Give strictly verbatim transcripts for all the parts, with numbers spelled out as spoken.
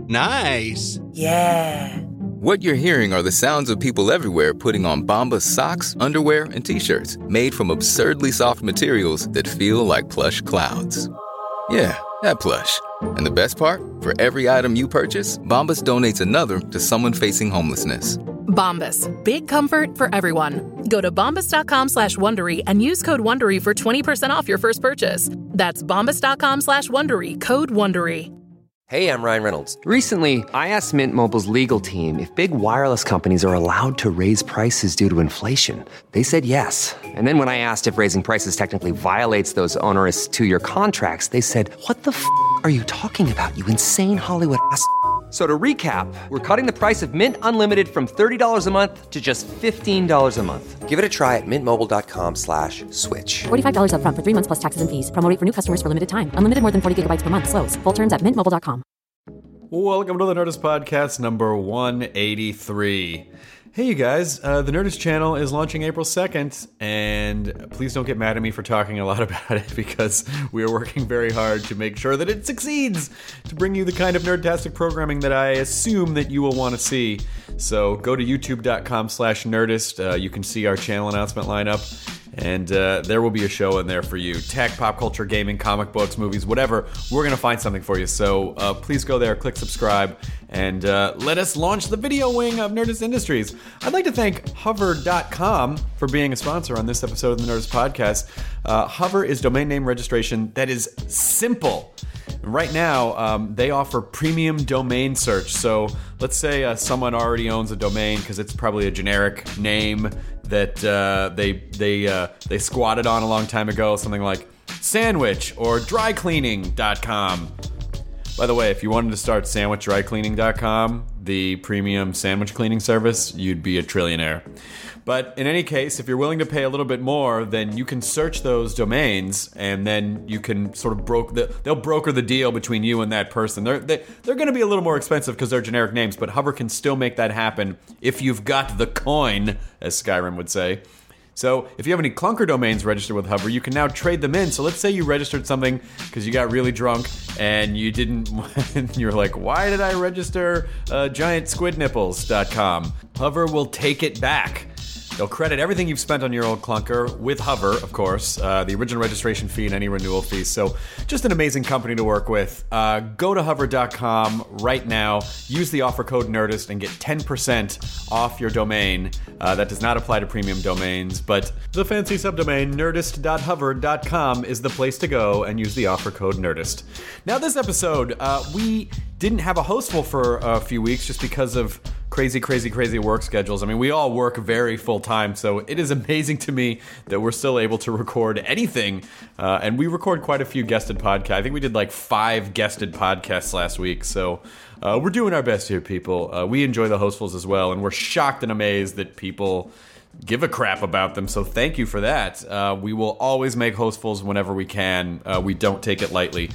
Nice. Yeah. What you're hearing are the sounds of people everywhere putting on Bombas socks, underwear, and T-shirts made from absurdly soft materials that feel like plush clouds. Yeah, that plush. And the best part? For every item you purchase, Bombas donates another to someone facing homelessness. Bombas. Big comfort for everyone. Go to bombas.com slash Wondery and use code Wondery for twenty percent off your first purchase. That's bombas.com slash Wondery. Code Wondery. Hey, I'm Ryan Reynolds. Recently, I asked Mint Mobile's legal team if big wireless companies are allowed to raise prices due to inflation. They said yes. And then when I asked if raising prices technically violates those onerous two-year contracts, they said, what the f*** are you talking about, you insane Hollywood ass f- So to recap, we're cutting the price of Mint Unlimited from thirty dollars a month to just fifteen dollars a month. Give it a try at mintmobile.com slash switch. forty-five dollars up front for three months plus taxes and fees. Promo rate for new customers for limited time. Unlimited more than forty gigabytes per month. Slows full terms at mint mobile dot com. Welcome to the Nerdist Podcast number one eighty-three. Hey, you guys, uh, the Nerdist channel is launching April second, and please don't get mad at me for talking a lot about it because we are working very hard to make sure that it succeeds, to bring you the kind of nerdtastic programming that I assume that you will want to see. So go to youtube.com slash Nerdist. Uh, you can see our channel announcement lineup. And uh, there will be a show in there for you. Tech, pop culture, gaming, comic books, movies, whatever. We're going to find something for you. So uh, please go there, click subscribe, and uh, let us launch the video wing of Nerdist Industries. I'd like to thank Hover dot com for being a sponsor on this episode of the Nerdist Podcast. Uh, Hover is domain name registration that is simple. Right now, um, they offer premium domain search. So let's say uh, someone already owns a domain because it's probably a generic name that uh, they they uh, they squatted on a long time ago, something like sandwich or dry cleaning dot com. By the way, if you wanted to start sandwich dry cleaning dot com, the premium sandwich cleaning service, you'd be a trillionaire. But in any case, if you're willing to pay a little bit more, then you can search those domains, and then you can sort of broke the, they'll broker the deal between you and that person. They're they, they're going to be a little more expensive because they're generic names, but Hover can still make that happen if you've got the coin, as Skyrim would say. So if you have any clunker domains registered with Hover, you can now trade them in. So let's say you registered something because you got really drunk and you didn't, and you're like, why did I register uh, giant squid nipples dot com? Hover will take it back. They'll credit everything you've spent on your old clunker with Hover, of course, uh, the original registration fee and any renewal fees. So just an amazing company to work with. Uh, go to hover dot com right now. Use the offer code NERDIST and get ten percent off your domain. Uh, that does not apply to premium domains, but the fancy subdomain nerdist dot hover dot com is the place to go and use the offer code NERDIST. Now, this episode, uh, we didn't have a hostful for a few weeks just because of crazy, crazy, crazy work schedules. I mean, we all work very full time, so it is amazing to me that we're still able to record anything. Uh, and we record quite a few guested podcasts. I think we did like five guested podcasts last week, so uh, we're doing our best here, people. Uh, we enjoy the hostfuls as well, and we're shocked and amazed that people give a crap about them, so thank you for that. Uh, we will always make hostfuls whenever we can. Uh, we don't take it lightly.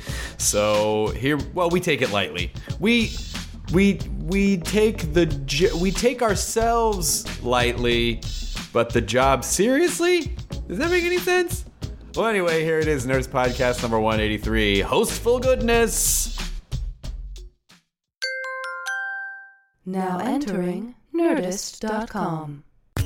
So here, well, we take it lightly. We... We we take the we take ourselves lightly, but the job seriously? Does that make any sense? Well, anyway, here it is, Nerdist Podcast number one eighty-three. Hostful goodness. Now entering nerdist dot com.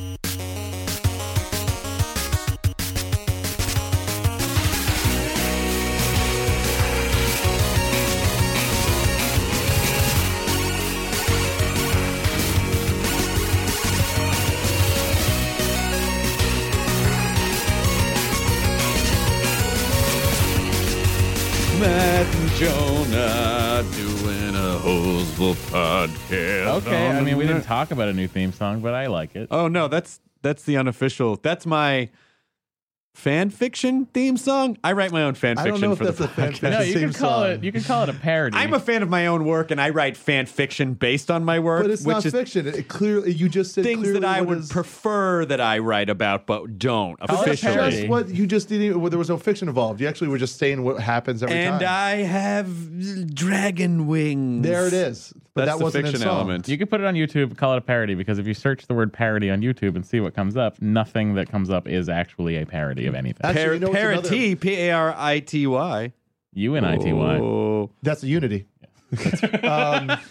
Matt and Jonah doing a Hoseful podcast. Okay, I mean, we didn't talk about a new theme song, but I like it. Oh, no, that's that's the unofficial. That's my fan fiction theme song. I write my own fan fiction I don't know if for that's the a fan podcast. fiction No, you theme can call song. it. You can call it a parody. I'm a fan of my own work, and I write fan fiction based on my work, But it's which not is fiction. It clearly, you just said things clearly that I what would is- prefer that I write about, but don't Call it a officially. parody. That's what you just didn't. Well, there was no fiction involved. You actually were just saying what happens every And time. I have dragon wings. There it is. But That's that wasn't the in fiction song. element. You could put it on YouTube, call it a parody, because if you search the word parody on YouTube and see what comes up, nothing that comes up is actually a parody of anything. Actually, Par- you know what's another- parity, P A R I T Y. U N I T Y. Oh. That's a Unity. um,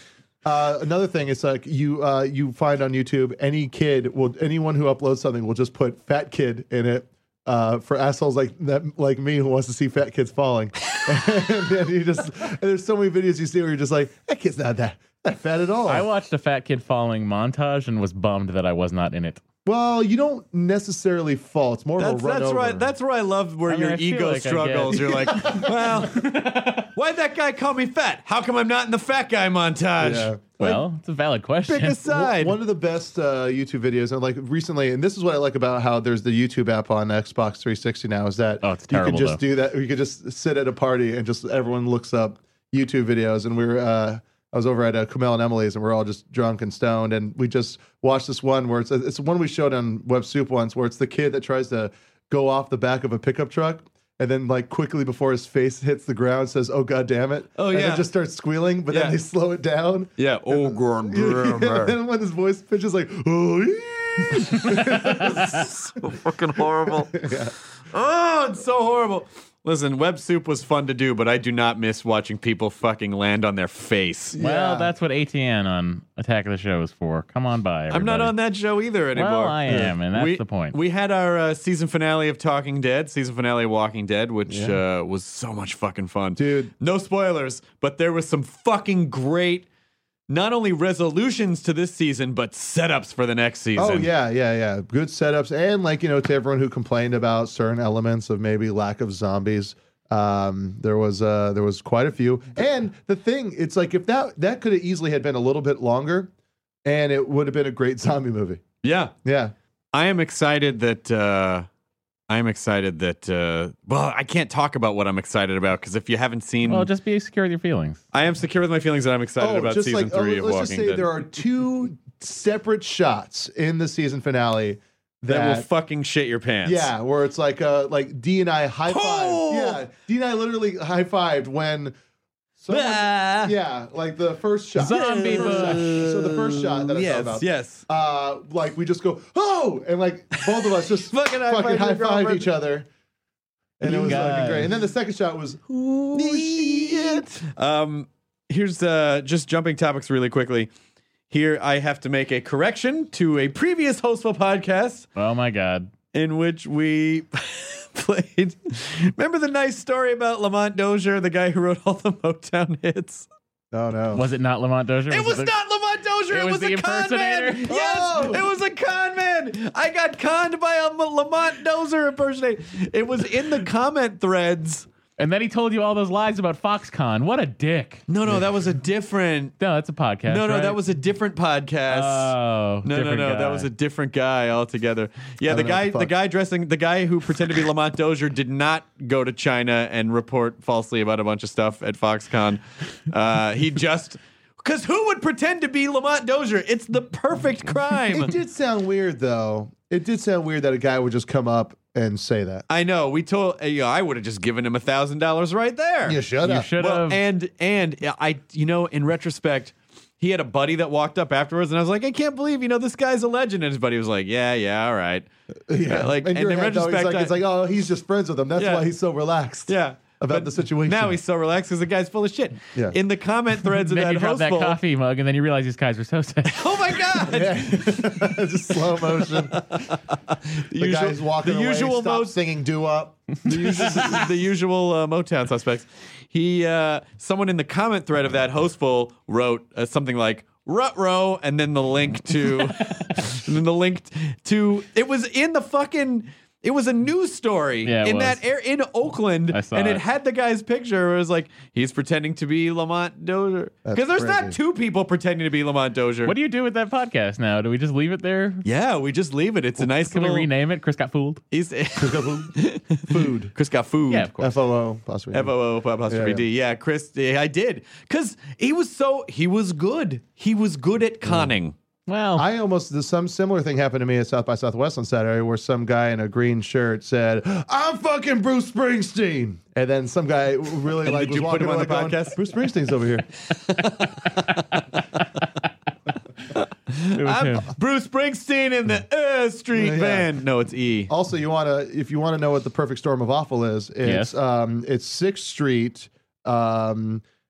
Uh, another thing, it's like you uh, you find on YouTube, any kid will, anyone who uploads something will just put fat kid in it uh, for assholes like that, like me, who wants to see fat kids falling. And then you just, and there's so many videos you see where you're just like, that kid's not that, not fat at all. I watched a fat kid falling montage and was bummed that I was not in it. Well, you don't necessarily fall. It's more That's, of a run that's over. right. That's where I love where I mean, your I feel ego like I struggles. get- You're like, well, why'd that guy call me fat? How come I'm not in the fat guy montage? Yeah. Well, it's a valid question. Pick a side. One of the best uh, YouTube videos, and like recently, and this is what I like about how there's the YouTube app on Xbox three sixty now, is that Oh, it's you terrible, can just though. do that. You could just sit at a party and just everyone looks up YouTube videos, and we were. Uh, I was over at uh, Kumail and Emily's, and we're all just drunk and stoned, and we just watched this one where it's it's one we showed on Web Soup once, where it's the kid that tries to go off the back of a pickup truck. And then, like, quickly before his face hits the ground, says, "Oh, God damn it." Oh, and yeah. then just starts squealing, but Yeah. then they slow it down. Yeah. Oh, God damn And it. then when his voice pitches, like, "Oh, So fucking horrible. Oh, it's so horrible. Listen, Web Soup was fun to do, but I do not miss watching people fucking land on their face. Well, Yeah. that's what A T N on Attack of the Show is for. Come on by, everybody. I'm not on that show either anymore. Well, I am, and that's we, the point. We had our uh, season finale of Talking Dead, season finale of Walking Dead, which uh, was so much fucking fun. Dude. No spoilers, but there was some fucking great, not only resolutions to this season, but setups for the next season. Oh yeah, yeah, yeah. Good setups, and like you know, to everyone who complained about certain elements of maybe lack of zombies, um, there was uh, there was quite a few. And the thing, it's like if that that could have easily had been a little bit longer, and it would have been a great zombie movie. Yeah. Yeah. I am excited that uh, I am excited that uh, well, I can't talk about what I'm excited about because if you haven't seen, Well, just be secure with your feelings. I am secure with my feelings and I'm excited about just season like oh, three of let's Walking just say Dead. there are two separate shots in the season finale that that will fucking shit your pants. Yeah, where it's like uh like D and I high five. Oh! Yeah, D and I literally high fived when someone, Ah. yeah, like the first shot. Zombie The first shot. bush. So the first shot that I Yes, thought about. yes. Uh, like we just go oh, and like both of us just Fucking high fucking five high your five girlfriend. each other, and You it was fucking guys. great. And then the second shot was Oh, shit. Um, here's uh, just jumping topics really quickly. Here, I have to make a correction to a previous Hostful podcast Oh my God. in which we played. Remember the nice story about Lamont Dozier, the guy who wrote all the Motown hits? oh no. Was it not Lamont Dozier? It was the- not Lamont Dozier. It It, was was, the a con man. impersonator? Yes, Oh. it was a con man. I got conned by a M- Lamont Dozier impersonator. It was in the comment threads. And then he told you all those lies about Foxconn. What a dick. No, no, that was a different. No, that's a podcast. No, no, right? that was a different podcast. Oh, no, no, different no, that guy. was a different guy altogether. Yeah, I the don't know guy, what the the fuck. guy dressing, the guy who pretended to be Lamont Dozier did not go to China and report falsely about a bunch of stuff at Foxconn. Uh, he just. Because who would pretend to be Lamont Dozier? It's the perfect crime. It did sound weird though. It did sound weird that a guy would just come up and say that. I know. We told. Uh, you know, I would have just given him a thousand dollars right there. You should You have. should Well, have. and and yeah, I, you know, in retrospect, he had a buddy that walked up afterwards, and I was like, I can't believe, you know, this guy's a legend. And his buddy was like, Yeah, yeah, all right. Yeah, like, in and your in head, though, retrospect, it's like, I- it's like, oh, he's just friends with him. That's Yeah. why he's so relaxed. Yeah. about But the situation. Now he's so relaxed because the guy's full of shit. Yeah. In the comment threads of then that you drop that hostful- coffee mug, and then you realize these guys were so sick. Oh my god! just slow motion. The The usual- guy's walking the away, usual stop mo- singing "Do Up." the usual, the usual uh, Motown suspects. He, uh, someone in the comment thread of that hostful wrote uh, something like "Rut-row," and then the link to, and then the link to. It was in the fucking. It was a news story Yeah, it in was. that air in Oakland, I saw and it it. had the guy's picture. Where it was like he's pretending to be Lamont Dozier That's because there's not crazy. two people pretending to be Lamont Dozier. What do you do with that podcast now? Do we just leave it there? Yeah, we just leave it. It's a nice Can we little. rename it? Chris got fooled. He's, Food. Chris got food. Yeah, of course. F O O apostrophe. F O O apostrophe Yeah, yeah. D. Yeah, Chris, yeah, I did. Because he was so, he was good. He was good at conning. Well, I almost there's some similar thing happened to me at South by Southwest on Saturday, where some guy in a green shirt said, "I'm fucking Bruce Springsteen," and then some guy really like did was you put walking him on away the going, podcast? Bruce Springsteen's over here. it was I'm him. Bruce Springsteen in the uh, Street Yeah. Band. No, it's E. Also, you want to if you want to know what the perfect storm of awful is, it's Yes. um it's Sixth Street, um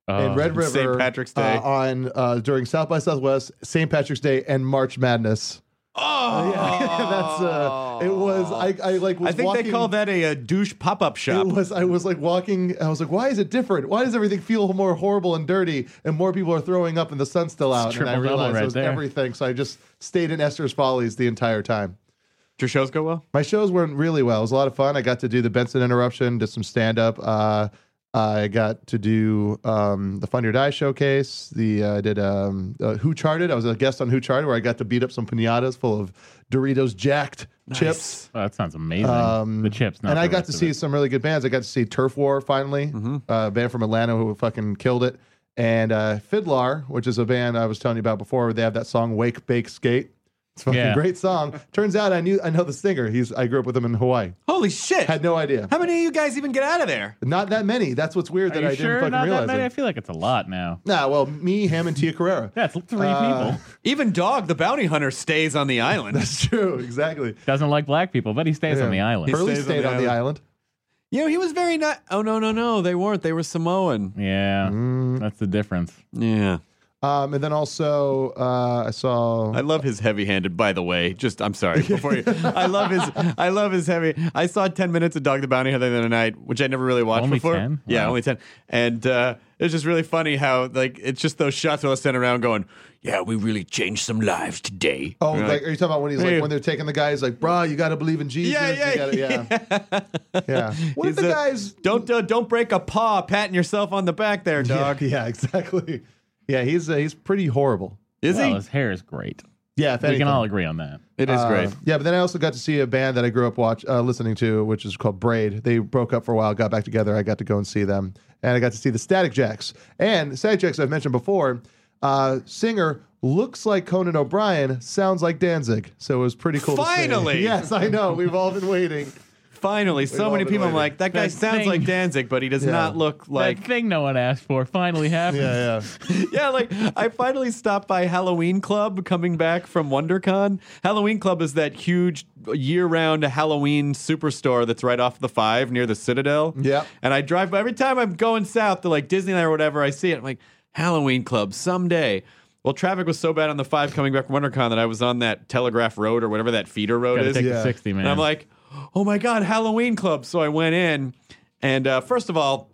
Oh, in Red River Saint Patrick's Day. uh, on uh, during South by Southwest, Saint Patrick's Day, and March Madness. Oh, Yeah, that's uh, it was. I, I like. Was I think walking, they call that a, a douche pop-up shop. It was. I was like walking. I was like, why is it different? Why does everything feel more horrible and dirty? And more people are throwing up, and the sun's still out. And I triple-double realized right it was there. everything. So I just stayed in Esther's Follies the entire time. Did your shows go well? My shows went really well. It was a lot of fun. I got to do the Benson Interruption, did some stand up. Uh, I got to do um, the Fun or Die showcase. The uh, I did um, uh, Who Charted. I was a guest on Who Charted, where I got to beat up some pinatas full of Doritos jacked chips. Oh, that sounds amazing. Um, the chips, not and the I got rest to of see it. some really good bands. I got to see Turf War finally, Mm-hmm. uh, a band from Atlanta who fucking killed it. And uh, Fiddlar, which is a band I was telling you about before. They have that song "Wake, Bake, Skate." It's a fucking Yeah. great song. Turns out I knew I know the singer. He's I grew up with him in Hawaii. Holy shit! Had no idea. How many of you guys even get out of there? Not that many. That's what's weird Are that you I sure didn't fucking not that realize many? I it. feel like it's a lot now. Nah, well, me, him, and Tia Carrera. That's three Uh, people. Even Dog, the bounty hunter, stays on the island. That's true. Exactly. Doesn't like black people, but he stays Yeah. on the island. Hurley stays on stayed the on the island. You know, he was very not. Oh no, no, no! They weren't. They were Samoan. Yeah, Mm. that's the difference. Yeah. Um, and then also uh, I saw. I love his heavy-handed. By the way, just I'm sorry. Before you, I love his. I love his heavy. I saw ten minutes of Dog the Bounty Hunter the other night, which I never really watched Only before. ten? Yeah, Wow. only ten. And uh, it was just really funny how like it's just those shots where they'll stand around going, "Yeah, we really changed some lives today." Oh, You're like, are you talking about when he's Hey. like when they're taking the guy? He's like, "Bro, you got to believe in Jesus." Yeah, You yeah, gotta- yeah, yeah. What if He's the a- guys don't uh, don't break a paw patting yourself on the back there, dog. Yeah, yeah, exactly. Yeah, he's uh, he's pretty horrible. Is well, he? his hair is great. Yeah, if We anything. can all agree on that. It is Uh, great. Yeah, but then I also got to see a band that I grew up watch uh, listening to, which is called Braid. They broke up for a while, got back together. I got to go and see them, and I got to see the Static Jacks. And Static Jacks, I've mentioned before, uh, singer looks like Conan O'Brien, sounds like Danzig. So it was pretty cool. Finally! to see. Yes, I know. We've all been waiting. Finally, so all many been people. I'm waiting. like, that guy That sounds thing. like Danzig, but he does Yeah. not look like. That thing no one asked for finally happened. Yeah, yeah. Yeah, like I finally stopped by Halloween Club coming back from WonderCon. Halloween Club is that huge year-round Halloween superstore that's right off the five near the Citadel. Yep. And I drive by every time I'm going south to like Disneyland or whatever, I see it. I'm like, Halloween Club someday. Well, traffic was so bad on the five coming back from WonderCon that I was on that Telegraph Road or whatever that feeder road Gotta is. take Yeah. the sixty, man. And I'm like, oh my God, Halloween Club. So I went in, and uh, first of all,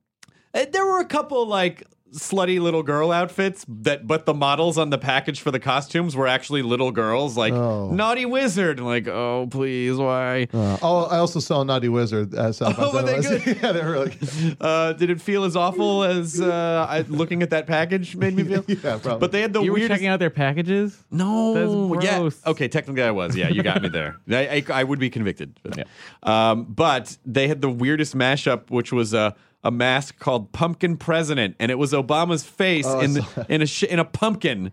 eh, there were a couple like slutty little girl outfits that, but the models on the package for the costumes were actually little girls, like Oh. Naughty Wizard. And like, oh, please, why? Uh, oh, I also saw Naughty Wizard. Uh, South by Oh, were they Southwest. yeah, they were really good. Uh, did it feel as awful as uh, I, looking at that package made me feel? Yeah, probably. But they had the you were weirdest. checking out their packages? No, That's yeah, gross. okay. Technically, I was. Yeah, you got me there. I, I, I would be convicted. Yeah. Um, but they had the weirdest mashup, which was a a mask called Pumpkin President, and it was Obama's face Oh, I in the, saw that. in a sh- in a pumpkin.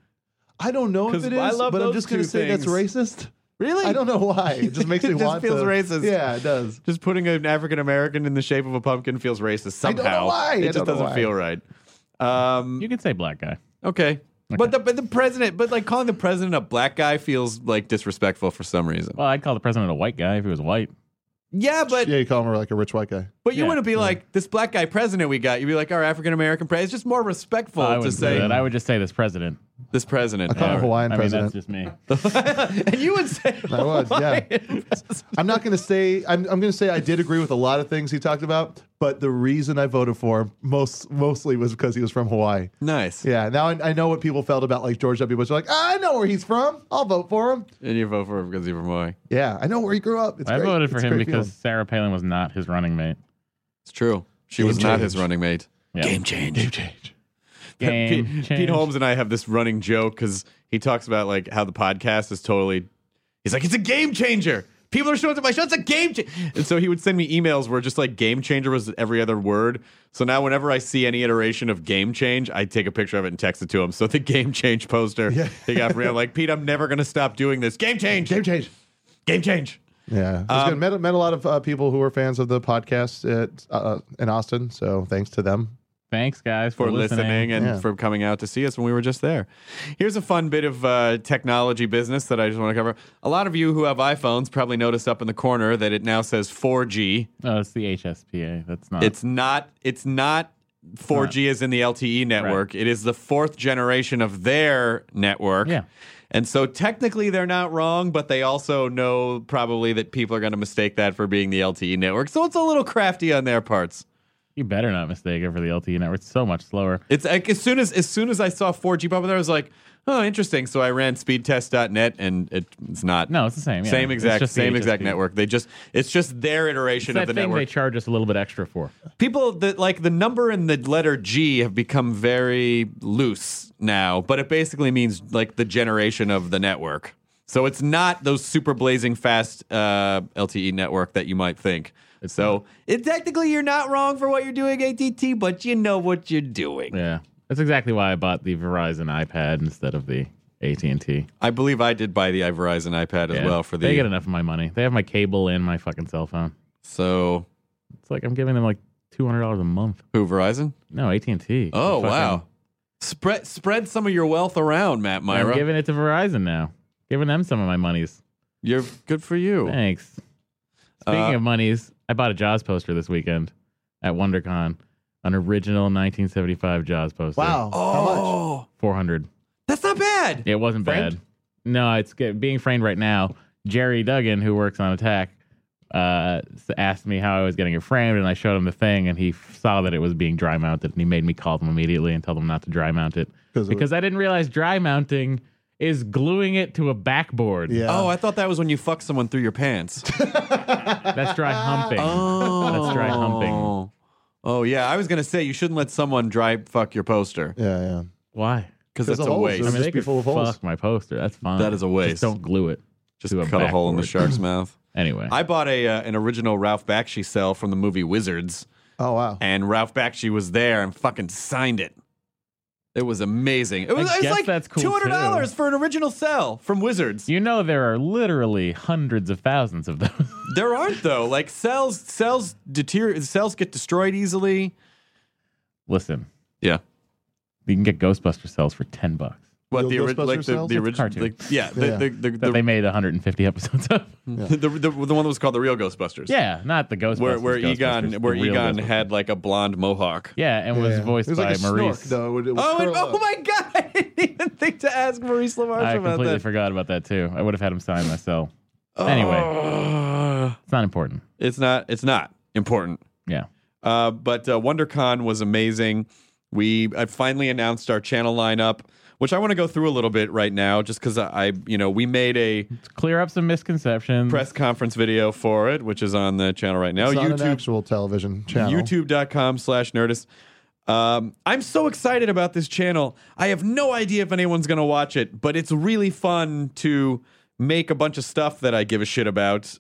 I don't know if 'Cause it is, I love but I'm those just going two to say that's things. racist. Really? I don't know why. It just makes me It just want feels to. racist. Yeah, it does. Just putting an African American in the shape of a pumpkin feels racist I don't somehow. know why. I It just don't know doesn't why. feel right. Um, You could say black guy. okay. But the but the president, but like calling the president a black guy feels like disrespectful for some reason. Well, I'd call the president a white guy if he was white. Yeah, but Yeah, you call him like a rich white guy. But you Yeah. wouldn't be like this black guy president we got. You'd be like our African American president. It's just more respectful I to would say say that. I would just say this president. this president. I call him a Hawaiian I mean, president. that's just me. And you would say I would, yeah. I'm not going to say. I'm, I'm going to say I did agree with a lot of things he talked about, but the reason I voted for him most mostly was because he was from Hawaii. nice. Yeah, now I, I know what people felt about like George W. Bush. They're like, I know where he's from. I'll vote for him. And you vote for him because he's from Hawaii. Yeah, I know where he grew up. It's I great. voted for It's a him great because feeling. Sarah Palin was not his running mate. It's true. She Game was not change. his running mate. Yeah. Game change. Game change. Game Pete, change. Pete Holmes and I have this running joke because he talks about like how the podcast is totally. He's like, it's a game changer. People are showing up to my show. It's a game changer. And so he would send me emails where just like game changer was every other word. So now whenever I see any iteration of game change, I take a picture of it and text it to him. So the game change poster Yeah. he got for me. I'm like, Pete, I'm never going to stop doing this. Game change. Game change. Game change. Yeah, it was Um, good. Met, met a lot of uh, people who were fans of the podcast at, uh, in Austin. So thanks to them. Thanks, guys, for, For listening and Yeah. for coming out to see us when we were just there. Here's a fun bit of uh, technology business that I just want to cover. A lot of you who have iPhones probably noticed up in the corner that it now says four G. Oh, it's the H S P A. That's not. It's not. It's not four G is in the L T E network. Right. It is the fourth generation of their network. Yeah. And so technically they're not wrong, but they also know probably that people are going to mistake that for being the L T E network. So it's a little crafty on their parts. You better not mistake it for the L T E network. It's so much slower. It's like as soon as as soon as I saw four G pop up there, I was like, oh, interesting. So I ran speedtest dot net, and it, it's not. No, it's the same. Yeah. Same exact, same exact H S P. network. They just, it's just their iteration it's of the that thing network. They charge us a little bit extra for. People that like the number and the letter G have become very loose now, but it basically means like the generation of the network. So it's not those super blazing fast uh, L T E network that you might think. It's so not. it technically you're not wrong for what you're doing, A T T, but you know what you're doing. Yeah, that's exactly why I bought the Verizon iPad instead of the A T and T. I believe I did buy the Verizon iPad as Yeah. well for the. They get enough of my money. They have my cable and my fucking cell phone. So it's like I'm giving them like two hundred dollars a month. Who, Verizon? No, A T and T. Oh wow! Spread spread some of your wealth around, Matt Myra. I'm giving it to Verizon now. Giving them some of my monies. You're good for you. Thanks. Speaking Uh, of monies, I bought a Jaws poster this weekend at WonderCon. An original nineteen seventy-five Jaws poster. Wow. How much? Oh, four hundred. that's not bad. It wasn't Framed? bad. No, it's get, being framed right now. Jerry Duggan, who works on Attack, uh, s- asked me how I was getting it framed, and I showed him the thing, and he f- saw that it was being dry mounted, and he made me call them immediately and tell them not to dry mount it 'Cause it because I didn't realize dry mounting is gluing it to a backboard. Yeah. Oh, I thought that was when you fuck someone through your pants. That's dry humping. Oh, That's dry humping. Oh yeah, I was gonna say you shouldn't let someone dry fuck your poster Yeah, yeah. Why? because 'Cause that's the a holes waste. are- I mean, just they be could full of holes. fuck my poster. That's fine. That is a waste. Just don't glue it. Just to a cut a hole in the backboard. shark's mouth. Anyway, I bought a uh, an original Ralph Bakshi cell from the movie Wizards, Oh, wow. and Ralph Bakshi was there and fucking signed it. It was amazing. It was, I it was guess like that's cool, two hundred dollars too. for an original cell from Wizards. you know there are literally hundreds of thousands of those. There aren't though. Like cells, cells deteriorate. Cells get destroyed easily. Listen, Yeah. you can get Ghostbuster cells for ten bucks. What Real the, ori- Ghostbuster like the, cells? the It's a original? cartoon. Like, yeah, the, Yeah. the, the, That the, they made one hundred fifty episodes of. the, the, the, the one that was called the real Ghostbusters. Yeah, not the Ghostbusters. Where where Ghostbusters, Egon the where real Egon Ghostbusters. had like a blonde mohawk. Yeah, and was Yeah. voiced It was by like a Maurice. snork, though. It would Oh, and, curl oh up. my god! I didn't even think to ask Maurice LaMarche I about completely that. forgot about that too. I would have had him sign my cell. Anyway, Uh, it's not important. it's not. It's not important. Yeah. Uh, but uh, WonderCon was amazing. We I finally announced our channel lineup, which I want to go through a little bit right now, just because I, I, you know, we made a To clear up some misconceptions. press conference video for it, which is on the channel right now. It's on an YouTube, actual television channel. YouTube.com slash Nerdist. Um, I'm so excited about this channel. I have no idea if anyone's going to watch it, but it's really fun to make a bunch of stuff that I give a shit about.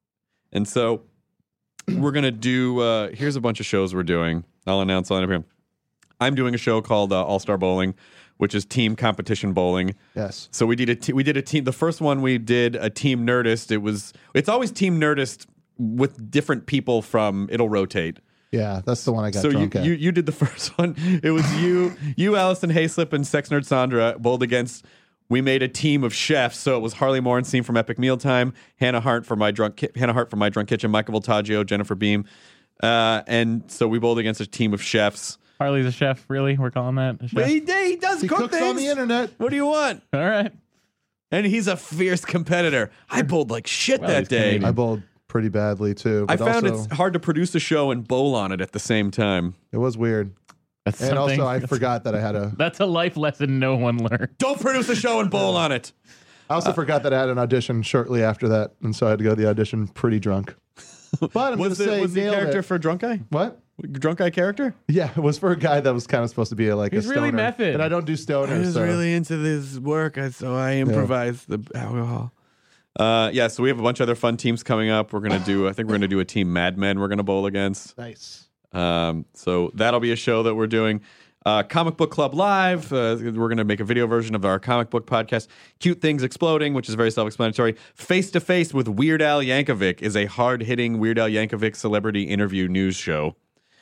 And so we're going to do, uh, here's a bunch of shows we're doing. I'll announce on it here. I'm doing a show called uh, All Star Bowling, which is team competition bowling. Yes. So we did a te- we did a team. The first one we did a Team Nerdist. It was it's always Team Nerdist with different people from. It'll rotate. Yeah, that's the one I got So you, drunk at. you you did the first one. It was you you Allison Hayslip and Sex Nerd Sandra bowled against. We made a team of chefs. So it was Harley Morenstein from Epic Mealtime, Hannah Hart from my drunk Ki- Hannah Hart from my Drunk Kitchen, Michael Voltaggio, Jennifer Beam, uh, and so we bowled against a team of chefs. Harley's a chef, really? We're calling that a chef? But he, he does he cook cooks things on the internet. What do you want? All right. And he's a fierce competitor. I bowled like shit Well, that he's day. Canadian. I bowled pretty badly too. I But found also, it's hard to produce a show and bowl on it at the same time. it was weird. That's And something- also, I forgot that I had a. That's a life lesson no one learned. Don't produce a show and bowl on it. I also forgot that I had an audition shortly after that, and so I had to go to the audition pretty drunk. But I'm going Was to the, say, was the nailed character it. for Drunk Guy? What? Drunk Guy character? Yeah, it was for a guy that was kind of supposed to be like He's a stoner. really method. And I don't do stoners. I was so. really into this work, I- so I improvised the alcohol. Uh, yeah, so we have a bunch of other fun teams coming up. We're gonna do. I think we're gonna do a team Mad Men. We're gonna bowl against. Nice. Um, so that'll be a show that we're doing. Uh, Comic Book Club Live. Uh, we're going to make a video version of our comic book podcast. Cute Things Exploding, which is very self-explanatory. Face to Face with Weird Al Yankovic is a hard-hitting Weird Al Yankovic celebrity interview news show.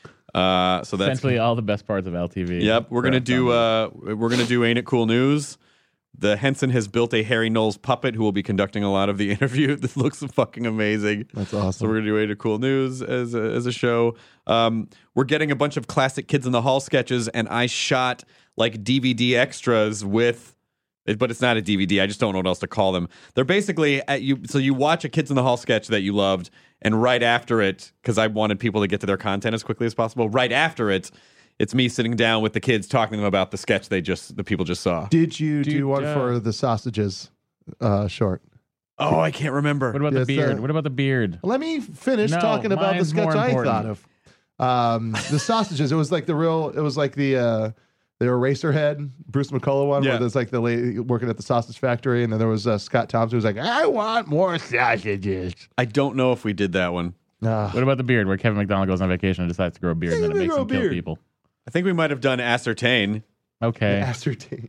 Uh, so that's Essentially all the best parts of L T V. Yep, we're gonna do. Uh, we're gonna do Ain't It Cool News, The Henson has built a Harry Knowles puppet who will be conducting a lot of the interview. This looks fucking amazing. That's awesome. So we're going to do Way to Cool News as a, as a show. Um, we're getting a bunch of classic Kids in the Hall sketches, and I shot like D V D extras with, but it's not a D V D. I just don't know what else to call them. They're basically at you. So you watch a Kids in the Hall sketch that you loved, and right after it, because I wanted people to get to their content as quickly as possible, right after it, it's me sitting down with the kids talking to them about the sketch they just the people just saw. Did you do Dude, one uh, for the sausages uh, short? Oh, I can't remember. What about Yes, the beard? uh, what about the beard? Let me finish No, talking about the mine's sketch more I important. thought of. Um, the sausages. It was like the real. It was like the uh, the Eraserhead Bruce McCullough one, Yeah. where there's like the lady working at the sausage factory, and then there was uh, Scott Thompson who was like, "I want more sausages." I don't know if we did that one. Uh, What about the beard? Where Kevin McDonald goes on vacation and decides to grow a beard, and then it Hey, makes grow him a kill beard. people. I think we might have done Ascertain. Okay. ascertain.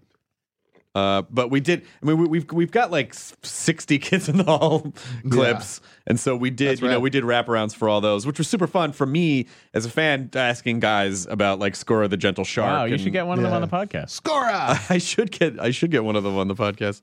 Uh, but we did. I mean, we, we've we've got like sixty Kids in the Hall clips, and so we did. That's you know, rad. we did wraparounds for all those, which was super fun for me as a fan, asking guys about like Skora the Gentle Shark. Wow, you and- should get one of them yeah. on the podcast. Scora. I should get. I should get one of them on the podcast.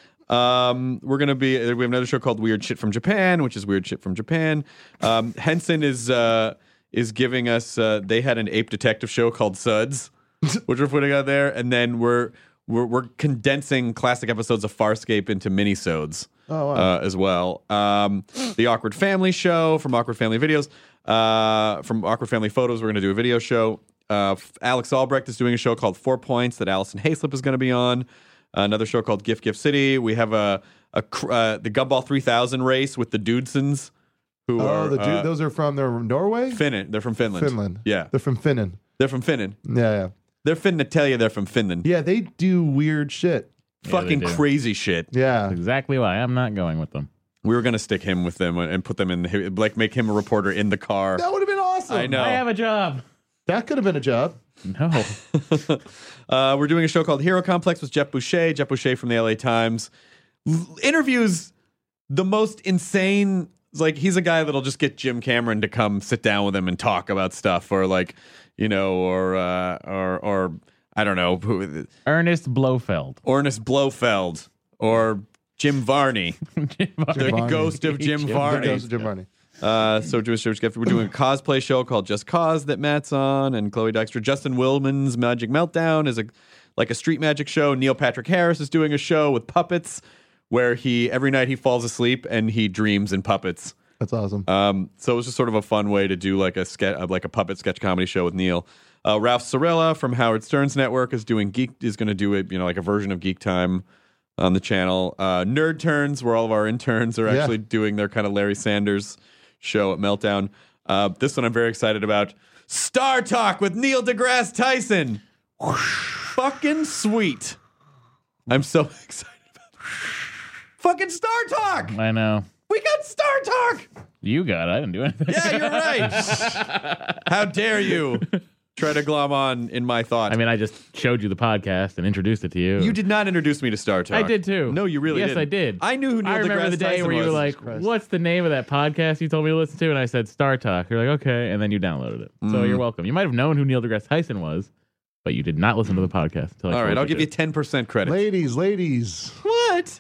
Um, we're gonna be. We have another show called Weird Shit from Japan, which is Weird Shit from Japan. Um, Henson is uh, is giving us. Uh, they had an ape detective show called Suds, which we're putting out there, and then we're we're, we're condensing classic episodes of Farscape into minisodes. Oh, wow. uh, as well. Um, the Awkward Family Show from Awkward Family Videos, uh, from Awkward Family Photos. We're going to do a video show. Uh, Alex Albrecht is doing a show called Four Points that Allison Hayslip is going to be on. Another show called Gift Gift City. We have a, a cr- uh, the Gumball three thousand race with the Dudesons, who Oh, are the dude, uh, those are from their Norway, Finland. They're from Finland. Finland. Yeah, They're from Finland. they're from Finland. Yeah, yeah, They're finna tell you they're from Finland. yeah. They do weird shit. Fucking they do. crazy shit. Yeah, That's exactly why I'm not going with them. We were gonna stick him with them and put them in, the, like, make him a reporter in the car. that would have been awesome. I know. I have a job. That could have been a job. No. Uh, we're doing a show called Hero Complex with Jeff Boucher. Jeff Boucher from the L A Times L- interviews the most insane. Like, he's a guy that'll just get Jim Cameron to come sit down with him and talk about stuff, or like, you know, or uh, or or I don't know, who, Ernest Blofeld. Ernest Blofeld, or Jim Varney, the Varney. ghost of Jim The Varney. ghost of Jim Varney. Uh, so doing we're doing a cosplay show called Just Cause that Matt's on, and Chloe Dykstra. Justin Willman's Magic Meltdown is a like a street magic show. Neil Patrick Harris is doing a show with puppets where he every night he falls asleep and he dreams in puppets. That's awesome. Um, so it was just sort of a fun way to do like a sketch, like a puppet sketch comedy show with Neil. Uh, Ralph Sorella from Howard Stern's network is doing geek is going to do it, you know, like a version of Geek Time on the channel. Uh, Nerd Turns, where all of our interns are Yeah. actually doing their kind of Larry Sanders show at Meltdown. Uh, this one I'm very excited about. Star Talk with Neil deGrasse Tyson. Fucking sweet. I'm so excited about it. Fucking Star Talk. I know. We got Star Talk. You got it. I didn't do anything. Yeah, you're right. How dare you try to glom on in my thought? I mean, I just showed you the podcast and introduced it to you. you did not introduce me to Star Talk. I did too. No, you really yes, didn't. I did. I knew who Neil I remember deGrasse the day Tyson where you were was. like, Christ. "What's the name of that podcast you told me to listen to?" And I said Star Talk. You're like, "Okay," and then you downloaded it. So Mm. you're welcome. You might have known who Neil deGrasse Tyson was, but you did not listen to the podcast. Until I All right, told I'll give you to. ten percent credit. Ladies, ladies. What?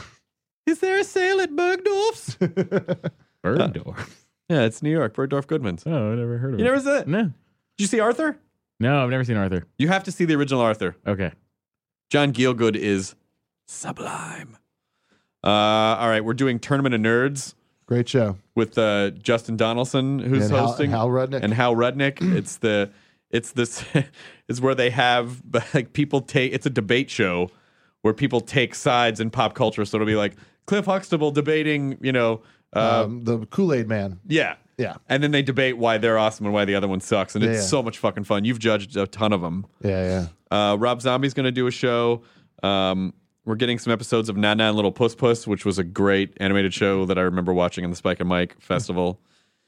Is there a sale at Bergdorf's? Bergdorf. Yeah, it's New York. Bergdorf Goodman's. Oh, I never heard of You it. never said it? No, Did you see Arthur? no, I've never seen Arthur. You have to see the original Arthur. Okay. John Gielgud is sublime. Uh, all right, we're doing Tournament of Nerds Great show. with uh, Justin Donaldson, who's And Hal- hosting, Hal Rudnick. and Hal Rudnick. it's the, it's this, it's where they have like people take. It's a debate show where people take sides in pop culture. So it'll be like Cliff Huxtable debating, you know, uh, um, the Kool-Aid Man. yeah, Yeah. and then they debate why they're awesome and why the other one sucks, and Yeah, it's yeah. so much fucking fun. You've judged a ton of them. Yeah, yeah. Uh, Rob Zombie's going to do a show. Um, we're getting some episodes of Nan Nan Little Puss Puss, which was a great animated show that I remember watching on the Spike and Mike Festival.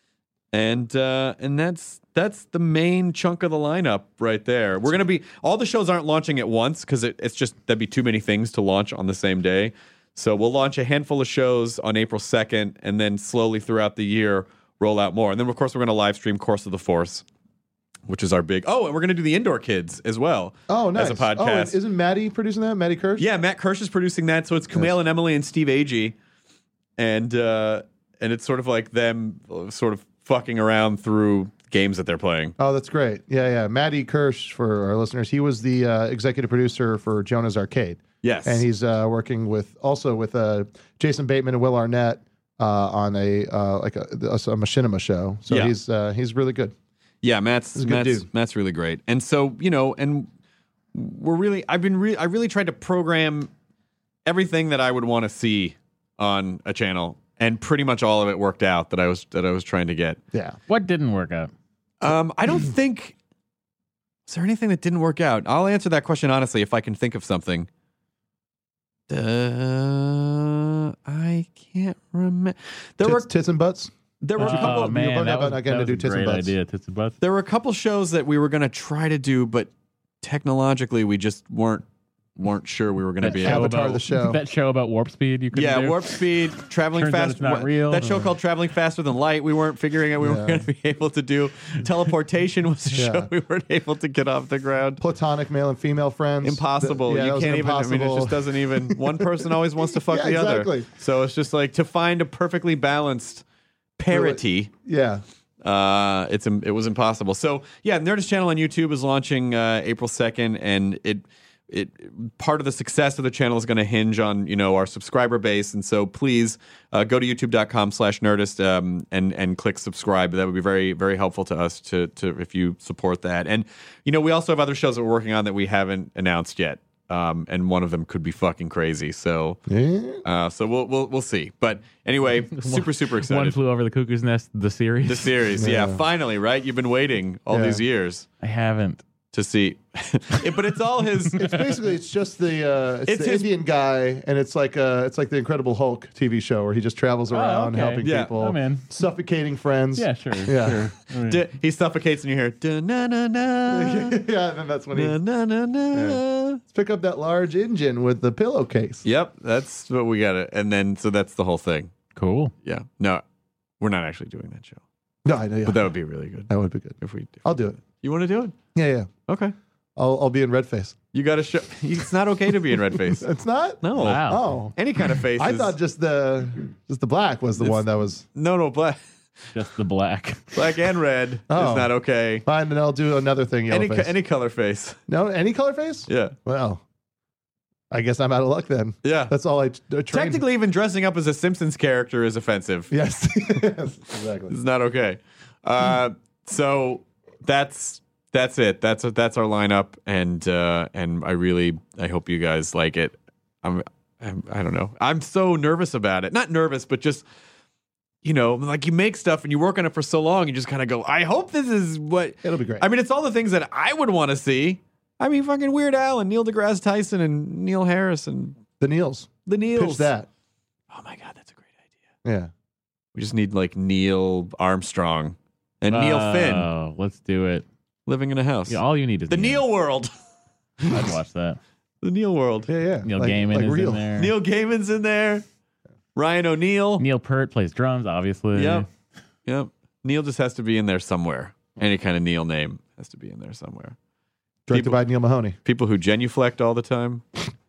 And uh, and that's that's the main chunk of the lineup right there. We're gonna be all the shows aren't launching at once because it, it's just that'd be too many things to launch on the same day. So we'll launch a handful of shows on April second, and then slowly throughout the year roll out more. And then of course we're gonna live stream Course of the Force which is our big. Oh, and we're gonna do the Indoor Kids as well. Oh, nice. As a podcast. Oh, and isn't Maddie producing that? Maddie Kirsch? Yeah, Matt Kirsch is producing that. So it's Kumail Yes. and Emily and Steve Agee, and uh, and it's sort of like them uh, sort of fucking around through games that they're playing. Oh, that's great. Yeah, yeah. Maddie Kirsch, for our listeners, he was the uh, executive producer for Jonah's Arcade. Yes, And he's uh, working with also with uh, Jason Bateman and Will Arnett uh, on a uh, like a, a, a machinima show. So Yeah. he's uh, he's really good. Yeah, Matt's He's a good Matt's, dude. Matt's really great. And so, you know, and we're really I've been re- I really tried to program everything that I would want to see on a channel, and pretty much all of it worked out that I was that I was trying to get. Yeah. What didn't work out? Um, I don't think is there anything that didn't work out? I'll answer that question honestly if I can think of something. Uh, I can't remember. There Tits, were tits and butts. there were a Oh couple you man, were that about was, not getting that to was do a tits and great butts. idea. Tits and butts. there were a couple shows that we were going to try to do, but technologically we just weren't weren't sure we were going to That be show able. Avatar about, the show. That show about warp speed. You could Yeah, do. warp speed, traveling Turns out fast. it's not what- real. That show called Traveling Faster Than Light. We weren't figuring out we Yeah. weren't going to be able to do. Teleportation was a Yeah. show we weren't able to get off the ground. Platonic male and female friends. Impossible. Th- yeah, that you was can't an even. I mean, it impossible- just doesn't even. One person always wants to fuck Yeah, the exactly. other. So it's just like to find a perfectly balanced parity. Yeah. Uh, it's im- it was impossible. So yeah, Nerdist channel on YouTube is launching uh, April second, and it it part of the success of the channel is going to hinge on you know our subscriber base, and so please uh, go to youtube dot com slash nerdist um, and and click subscribe. That would be very very helpful to us to to if you support that. And you know we also have other shows that we're working on that we haven't announced yet. Um, and one of them could be fucking crazy. So, Yeah. uh, so we'll we'll we'll see. But anyway, super super excited. One Flew Over the Cuckoo's Nest, the series. The series, yeah. Yeah. Finally, right? You've been waiting all Yeah. these years I haven't. to see, It- but it's all his. It's basically it's just the uh, it's, It's the his- Indian guy, and it's like uh it's like the Incredible Hulk T V show where he just travels around okay. helping Yeah. people, I'm in. suffocating friends. Yeah, sure. Yeah. Sure. I mean, D- he suffocates and you hear da na na na yeah, and then that's when he na na na na. let's pick up that large engine with the pillowcase. Yep, that's what we got. It, and then so that's the whole thing. cool. Yeah, no, we're not actually doing that show, No, I know. Yeah. but that would be really good that would be good. if we. If I'll do it. you want to do it? Yeah, yeah. Okay, I'll I'll be in red face. you got to show. It's not okay to be in red face. It's not. No. Wow. Oh, Any kind of face. I is- thought just the just the black was the It's- one that was no, no, black, Just the black. black and red Oh. is not okay. fine. And I'll do another thing. Yellow Any co- face. any color face. no any color face. Yeah, Well, I guess I'm out of luck then. yeah. That's all I t- uh, trained. Technically, even dressing up as a Simpsons character is offensive. Yes. Yes. Exactly. It's not okay. Uh, so that's that's it. That's that's our lineup, and uh, and I really I hope you guys like it. I'm, I'm I don't know. I'm so nervous about it. Not nervous, but just you know, like you make stuff and you work on it for so long, you just kind of go. I hope this is what. It'll be great. I mean, it's all the things that I would want to see. I mean, fucking Weird Al and Neil deGrasse Tyson and Neil Harris and the Neils. the Neils. Pitch that. Oh my god, that's a great idea. Yeah. We just need like Neil Armstrong and Neil Finn Oh, let's do it. living in a house. Yeah, all you need is the Neil World. I'd watch that. The Neil World. Yeah. Yeah. Neil like, Gaiman like is real. in there. Neil Gaiman's in there. Ryan O'Neal. Neil Peart plays drums, obviously. Yep. Yep. Neil just has to be in there somewhere. Any kind of Neil name has to be in there somewhere. Directed People- by Neil Mahoney. People who genuflect all the time.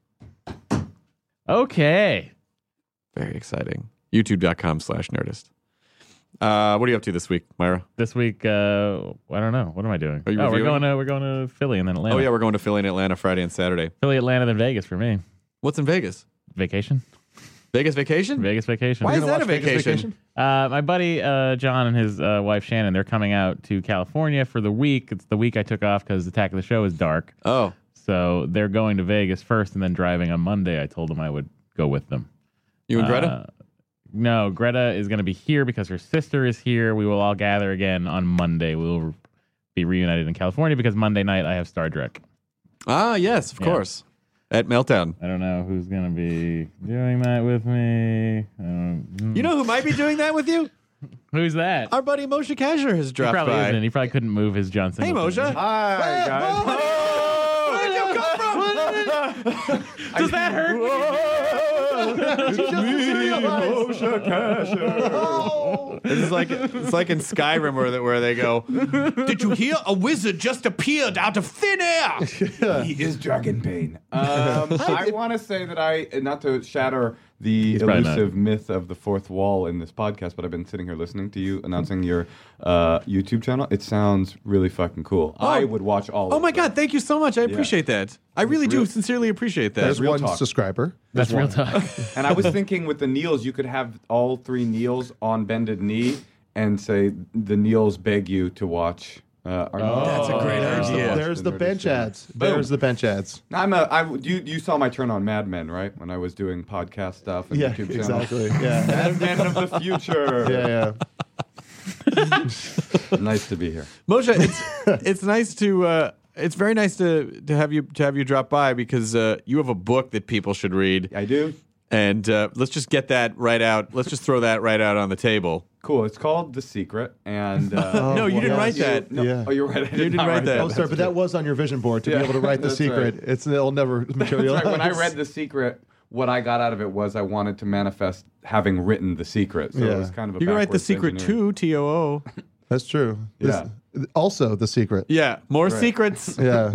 Okay. Very exciting. YouTube dot com slash Nerdist. Uh, what are you up to this week, Myra? This week, uh, I don't know. What am I doing? Are you oh, we're reviewing? going to we're going to Philly and then Atlanta. Oh, yeah, we're going to Philly and Atlanta Friday and Saturday. Philly, Atlanta, then Vegas for me. What's in Vegas? Vacation. Vegas vacation? Vegas vacation. Why is You're that gonna a watch Vegas vacation? Uh, my buddy uh, John and his uh, wife Shannon, they're coming out to California for the week. It's the week I took off because Attack of the Show is dark. Oh, So they're going to Vegas first and then driving on Monday. I told them I would go with them. you and Greta? Uh, no, Greta is going to be here because her sister is here. We will all gather again on Monday. We will be reunited in California because Monday night I have Star Trek. ah, yes, of Yeah. course. At Meltdown. I don't know who's going to be doing that with me. I don't, You know who might be doing that with you? who's that? Our buddy Moshe Kasher has He dropped probably by. isn't. He probably couldn't move his Johnson. Hey, Moshe. Hi, guys. Where did you come from? Does that hurt? It's like it's like in Skyrim where, they- where they go, did you hear? A wizard just appeared out of thin air. He is Dragonbane. Um, I want to say that I, not to shatter the probably elusive myth of the fourth wall in this podcast, but I've been sitting here listening to you announcing your uh, YouTube channel. It sounds really fucking cool. I would watch all Oh of my them. God, thank you so much. I appreciate that. I really do Real- sincerely appreciate that. There's real one talk. subscriber. That's real talk. And I was thinking with the kneels, you could have all three kneels on bended knee and say the kneels beg you to watch. Uh, our That's a great There's the, idea. there's the Nerdist bench channel. ads. There's the bench ads. I'm a. I you you saw my turn on Mad Men, right? When I was doing podcast stuff and Yeah, YouTube channel. exactly. Yeah. Mad Men of the future. Yeah, yeah. Nice to be here. Moshe, it's it's nice to uh, it's very nice to to have you to have you drop by because uh, you have a book that people should read. I do. And uh, let's just get that right out. Let's just throw that right out on the table. Cool. It's called The Secret, and uh, no, you didn't yes. write that. No, Yeah. Oh, you're right. I did You didn't not write that. Oh, sorry, but that was on your vision board to Yeah, be able to write the that's secret. right. It's it'll never materialize. Right. When I read The Secret, what I got out of it was I wanted to manifest having written The Secret. So Yeah. it was kind of a You can write The backwards Secret engineering. too, T O O. That's true. This- also, the secret. Yeah, more secrets. Yeah.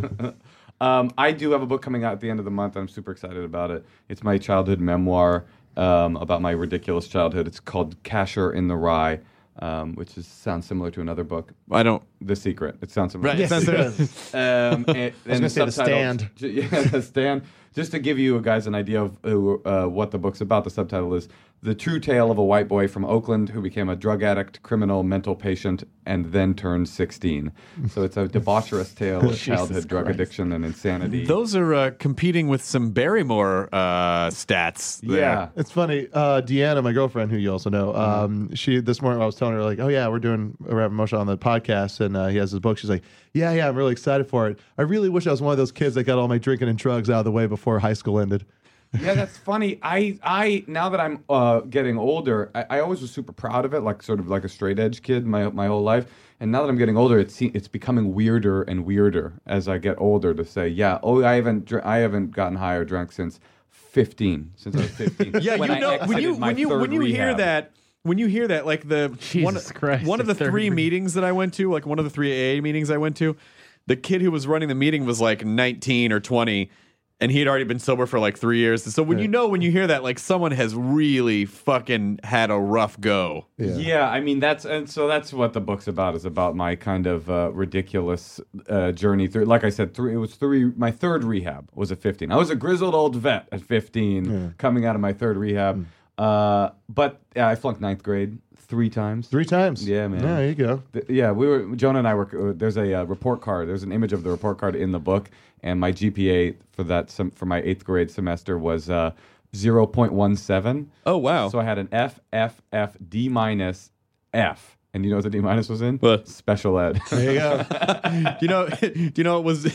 Um, I do have a book coming out at the end of the month. I'm super excited about it. It's my childhood memoir um, about my ridiculous childhood. It's called Casher in the Rye, um, which is, sounds similar to another book, I don't. The Secret. It sounds similar. Right. Yes, Sounds it like- does. Um, and, I was and gonna say The subtitled- Stand. J- Yeah, The Stand. Just to give you guys an idea of uh, what the book's about, the subtitle is The True Tale of a White Boy from Oakland Who Became a Drug Addict, Criminal, Mental Patient, and Then Turned sixteen. So it's a debaucherous tale of childhood drug addiction and insanity. Those are uh, competing with some Barrymore uh, stats. There. Yeah. It's funny. Uh, Deanna, my girlfriend, who you also know, um, she this morning I was telling her like, "Oh yeah, we're doing we're having Moshe on the podcast, and uh, he has his book." She's like, "Yeah, yeah, I'm really excited for it. I really wish I was one of those kids that got all my drinking and drugs out of the way before high school ended." Yeah, that's funny. I, I now that I'm uh, getting older, I, I always was super proud of it, like sort of like a straight edge kid my my whole life. And now that I'm getting older, it's it's becoming weirder and weirder as I get older to say, yeah, oh, I haven't dr- I haven't gotten high or drunk since fifteen, since I was fifteen. Yeah, when you I know when exited you my when you third when you hear rehab. that when you hear that like the one, Jesus Christ, one of the the third three re- meetings that I went to, like one of the three A A meetings I went to, the kid who was running the meeting was like nineteen or twenty. And he had already been sober for like three years. So when you know, when you hear that, like someone has really fucking had a rough go. Yeah. Yeah, I mean that's and so that's what the book's about. Is about my kind of uh, ridiculous uh, journey through. Like I said, three. It was three. My third rehab was at fifteen. I was a grizzled old vet at fifteen, coming out of my third rehab. Uh, but yeah, I flunked ninth grade three times. Three times. Yeah, man. Yeah, there you go. Th- Yeah, we were. Jonah and I were. Uh, there's a uh, report card. There's an image of the report card in the book, and my G P A for that sem- for my eighth grade semester was uh, zero point one seven. Oh wow! So I had an F, F, F, D minus, F. And you know what the D minus was in? What? Special ed. There you go. do you know? Do you know it was?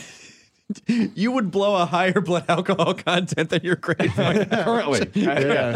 You would blow a higher blood alcohol content than your grade point. Currently. Yeah.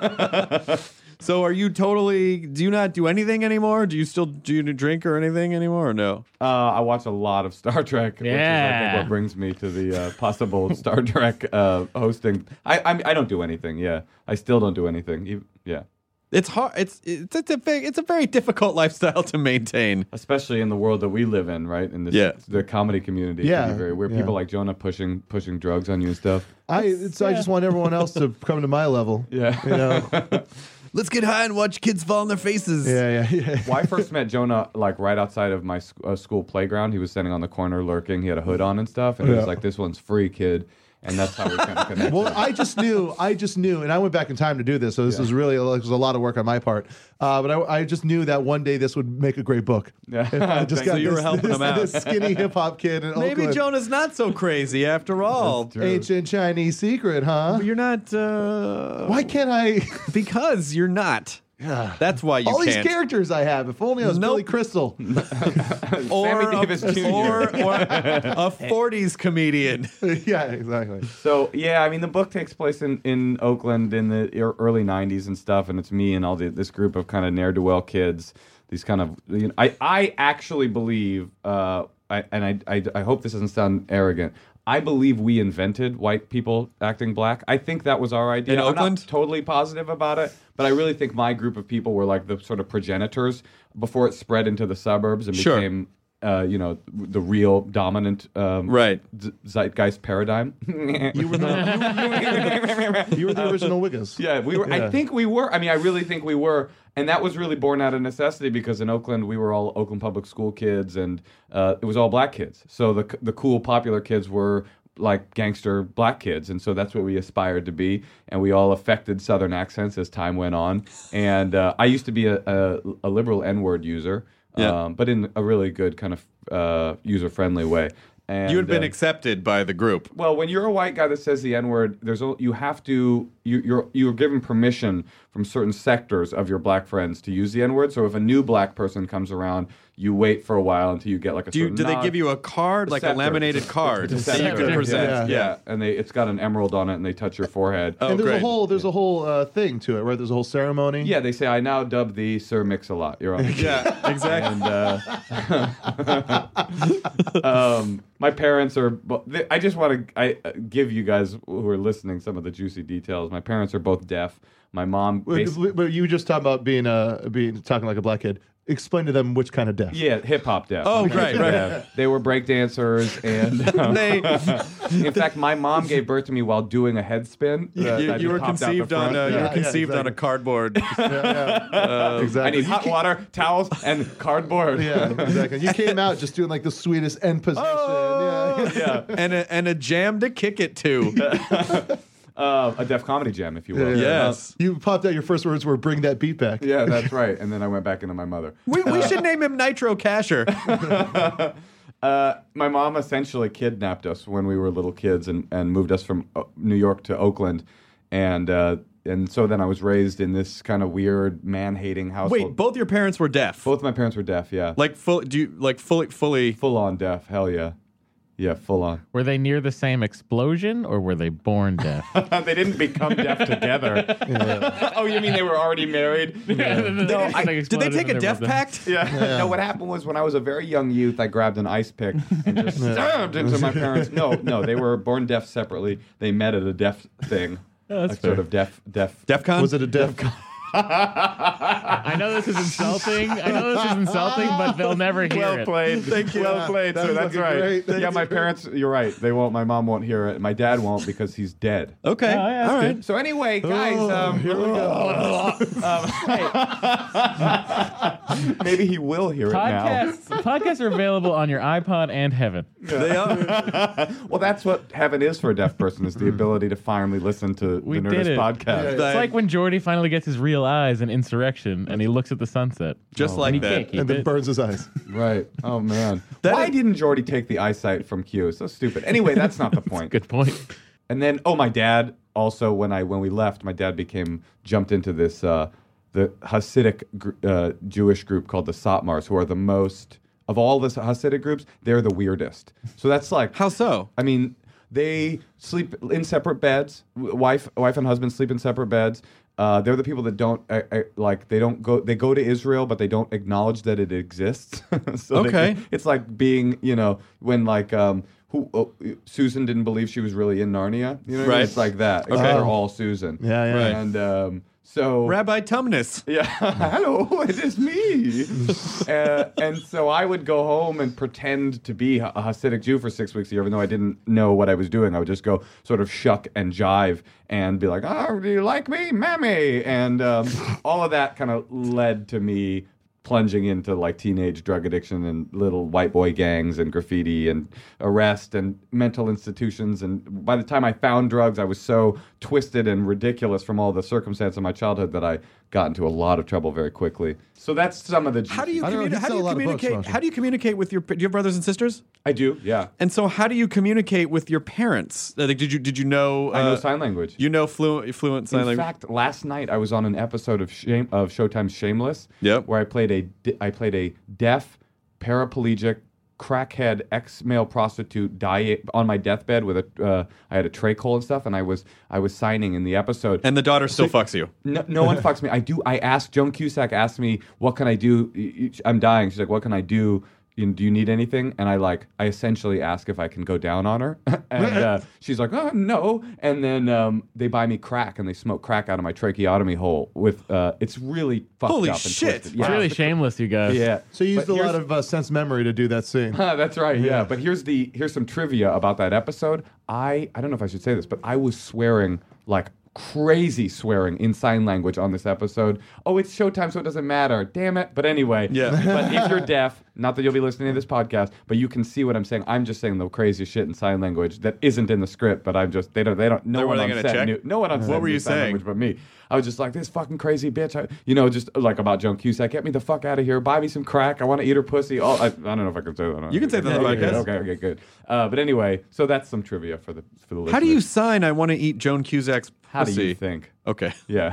So are you totally? Do you not do anything anymore? Do you still do you drink or anything anymore or no? Uh, I watch a lot of Star Trek, which is I Yeah. think what brings me to the uh, possible Star Trek uh, hosting. I, I I don't do anything. Yeah, I still don't do anything. You- Yeah, It's hard. It's it's it's a big, it's a very difficult lifestyle to maintain. especially in the world that we live in, right? In this, Yeah. the comedy community. Yeah, can be very weird. yeah. People like Jonah pushing pushing drugs on you and stuff. I it's, I just want everyone else to come to my level. Yeah. You know. Let's get high and watch kids fall on their faces. Yeah, yeah, yeah. Well, I first met Jonah like right outside of my sc- uh, school playground. He was standing on the corner lurking. He had a hood on and stuff, and he was Yeah. like, "This one's free, kid." And that's how we kind of connected. Well, I just knew, I just knew, and I went back in time to do this, so this was really, it was a lot of work on my part. Uh, but I, I just knew that one day this would make a great book. Yeah. If I just Thanks. got So you were this, helping this, him out. this skinny hip hop kid in Maybe Oakland. Jonah's not so crazy after all. True. Ancient Chinese secret, huh? You're not. Uh, Why can't I? Because you're not. That's why you All these can't. characters I have. If only I was Nope. Billy Crystal. or Sammy a, Davis Junior or, or a forties comedian. Yeah, exactly. So yeah, I mean the book takes place in, in Oakland in the ear- early nineties and stuff, and it's me and all the, this group of kind of ne'er do well kids. These kind of, you know, I I actually believe, uh, I, and I, I I hope this doesn't sound arrogant. I believe we invented white people acting black. I think that was our idea. In I'm Oakland? not totally positive about it, but I really think my group of people were like the sort of progenitors before it spread into the suburbs and Sure. became, uh, you know, the real dominant um, Right. z- zeitgeist paradigm. You were the you were the original Wiggins. Yeah, we were. I Yeah. think we were. I mean, I really think we were, and that was really born out of necessity because in Oakland we were all Oakland public school kids, and uh, it was all black kids. So the the cool, popular kids were like gangster black kids, and so that's what we aspired to be. And we all affected Southern accents as time went on. And uh, I used to be a, a, a liberal N-word user, Yeah. um, but in a really good kind of uh, user-friendly way. And, You had been uh, accepted by the group. well, when you're a white guy that says the N-word, there's a, you have to you, you're you're given permission from certain sectors of your black friends to use the N-word. So if a new black person comes around, you wait for a while until you get like a. Do, you, certain do they nod. give you a card, like a Scepter. laminated card, that you Scepter. can present? Yeah, Yeah. yeah, and they it's got an emerald on it, and they touch your forehead. Oh, and there's great. a whole there's a whole uh, thing to it, right? There's a whole ceremony. Yeah, they say I now dub thee Sir Mix-a-Lot. You're on. Yeah, exactly. And uh, um, my parents are. bo- they- I just want to I uh, give you guys who are listening some of the juicy details. My parents are both deaf. My mom. But basi- but you just talking about being uh being talking like a black kid. Explain to them which kind of deaf. Yeah, hip hop deaf. Oh, My parents right, are right. deaf. They were break dancers, and um, They- in fact, my mom gave birth to me while doing a head spin. Uh, you, that you just were popped out the conceived on front. a, you Yeah, were yeah, conceived on a exactly. cardboard. Yeah, yeah. exactly. I need You hot ca- water, towels, and cardboard. Yeah, exactly. You came out just doing like the sweetest end position. Oh, yeah. yeah. and a, and a jam to kick it to. Uh, a deaf comedy jam, if you will. Yeah. Yes. You popped out. Your first words were "Bring that beat back." Yeah, that's right. And then I went back into my mother. We, we should name him Nitro Casher. Uh, my mom essentially kidnapped us when we were little kids and, and moved us from uh, New York to Oakland. And uh, and so then I was raised in this kind of weird man-hating household. Wait, both your parents were deaf. Both my parents were deaf, yeah. Like full? Do you like fully fully? Full on deaf, hell yeah. Yeah, full on. Were they near the same explosion or were they born deaf? They didn't become deaf together. Oh, you mean they were already married? No, I- Did they take a death pact? Yeah. No, what happened was when I was a very young youth, I grabbed an ice pick and just stabbed into my parents. No, no, they were born deaf separately. They met at a deaf thing. that's a sort of deaf, deaf. DEFCON? Was it a deaf? I know this is insulting. I know this is insulting, but they'll never hear Well it. played. Thank you. Well played, That's sir. That's fucking right. great. That's Yeah, my parents. You're right. They won't. My mom won't hear it. My dad won't because he's dead. Okay. Oh, yeah, that's All right. good. So anyway, guys, um, Here we go. um, maybe he will hear it now. Podcasts, podcasts are available on your iPod and Heaven. They are. Well, that's what heaven is for a deaf person: is the ability to finally listen to We the did Nerdist it. podcast. It's like when Jordy finally gets his real eyes in Insurrection and he looks at the sunset. Just Oh, like he that. can't keep And then it. burns his eyes. Right. Oh man. That Why is- didn't Jordy take the eyesight from Q? So stupid. Anyway, that's not the point. Good point. And then, oh, my dad also when I when we left, my dad became jumped into this uh, the Hasidic gr- uh, Jewish group called the Satmars, who are the most of all the Hasidic groups. They're the weirdest. So that's like How so? I mean, they sleep in separate beds. W- Wife, wife and husband sleep in separate beds. Uh, they're the people that don't uh, uh, like. They don't go. They go to Israel, but they don't acknowledge that it exists. so they- Okay. it's like being, you know, when like um, who oh, Susan didn't believe she was really in Narnia. You know, what I mean? Right. It's like that. Except Okay. they're all Susan. Yeah, yeah. Right. And um, so Rabbi Tumnus. yeah, hello, it is me. uh, and so I would go home and pretend to be a Hasidic Jew for six weeks a year, even though I didn't know what I was doing. I would just go sort of shuck and jive and be like, "Oh, do you like me, mammy?" And um, all of that kind of led to me plunging into like teenage drug addiction and little white boy gangs and graffiti and arrest and mental institutions. And by the time I found drugs, I was so twisted and ridiculous from all the circumstance of my childhood that I got into a lot of trouble very quickly. So that's some of the. How do you, I don't know, communi- he how do sell you a lot of books, communicate? don't you? How do you communicate with your? Do you have brothers and sisters? I do, yeah. And so, how do you communicate with your parents? Uh, Like, did you did you know? I know uh, sign language. You know fluent fluent sign In language. fact, last night I was on an episode of Shame of Showtime's Shameless, Yep. where I played a di- I played a deaf, paraplegic, crackhead ex-male prostitute die on my deathbed with a uh, I had a trach hole and stuff, and I was I was signing in the episode. And the daughter still fucks you. No, no one fucks me. I do. I asked Joan Cusack asked me, "What can I do? Y- y- I'm dying." She's like, "What can I do? "Do you need anything?" And I like, I essentially ask if I can go down on her, and uh, she's like, "Oh no!" And then um, they buy me crack, and they smoke crack out of my tracheotomy hole. With uh, it's really fucked Holy up and shit. twisted. It's really shameless, you guys. Yeah. So you used But a lot here's- of uh, sense memory to do that scene. That's right, yeah. But here's the here's some trivia about that episode. I I don't know if I should say this, but I was swearing like crazy swearing in sign language on this episode. Oh, it's showtime, so it doesn't matter. Damn it. But anyway, Yeah. But if you're deaf, not that you'll be listening to this podcast, but you can see what I'm saying. I'm just saying the craziest shit in sign language that isn't in the script, but I'm just they don't they don't no Were one they on gonna set check? knew, no one on set What were knew you sign saying? language but me. I was just like, this fucking crazy bitch. I, you know, just like about Joan Cusack. Get me the fuck out of here. Buy me some crack. I want to eat her pussy. Oh, I, I don't know if I can say that. You can say that on the Okay, podcast. Okay, okay, good. Uh, but anyway, so that's some trivia for the for the listeners. How do you sign I want to eat Joan Cusack's How pussy? do you think? Okay. Yeah.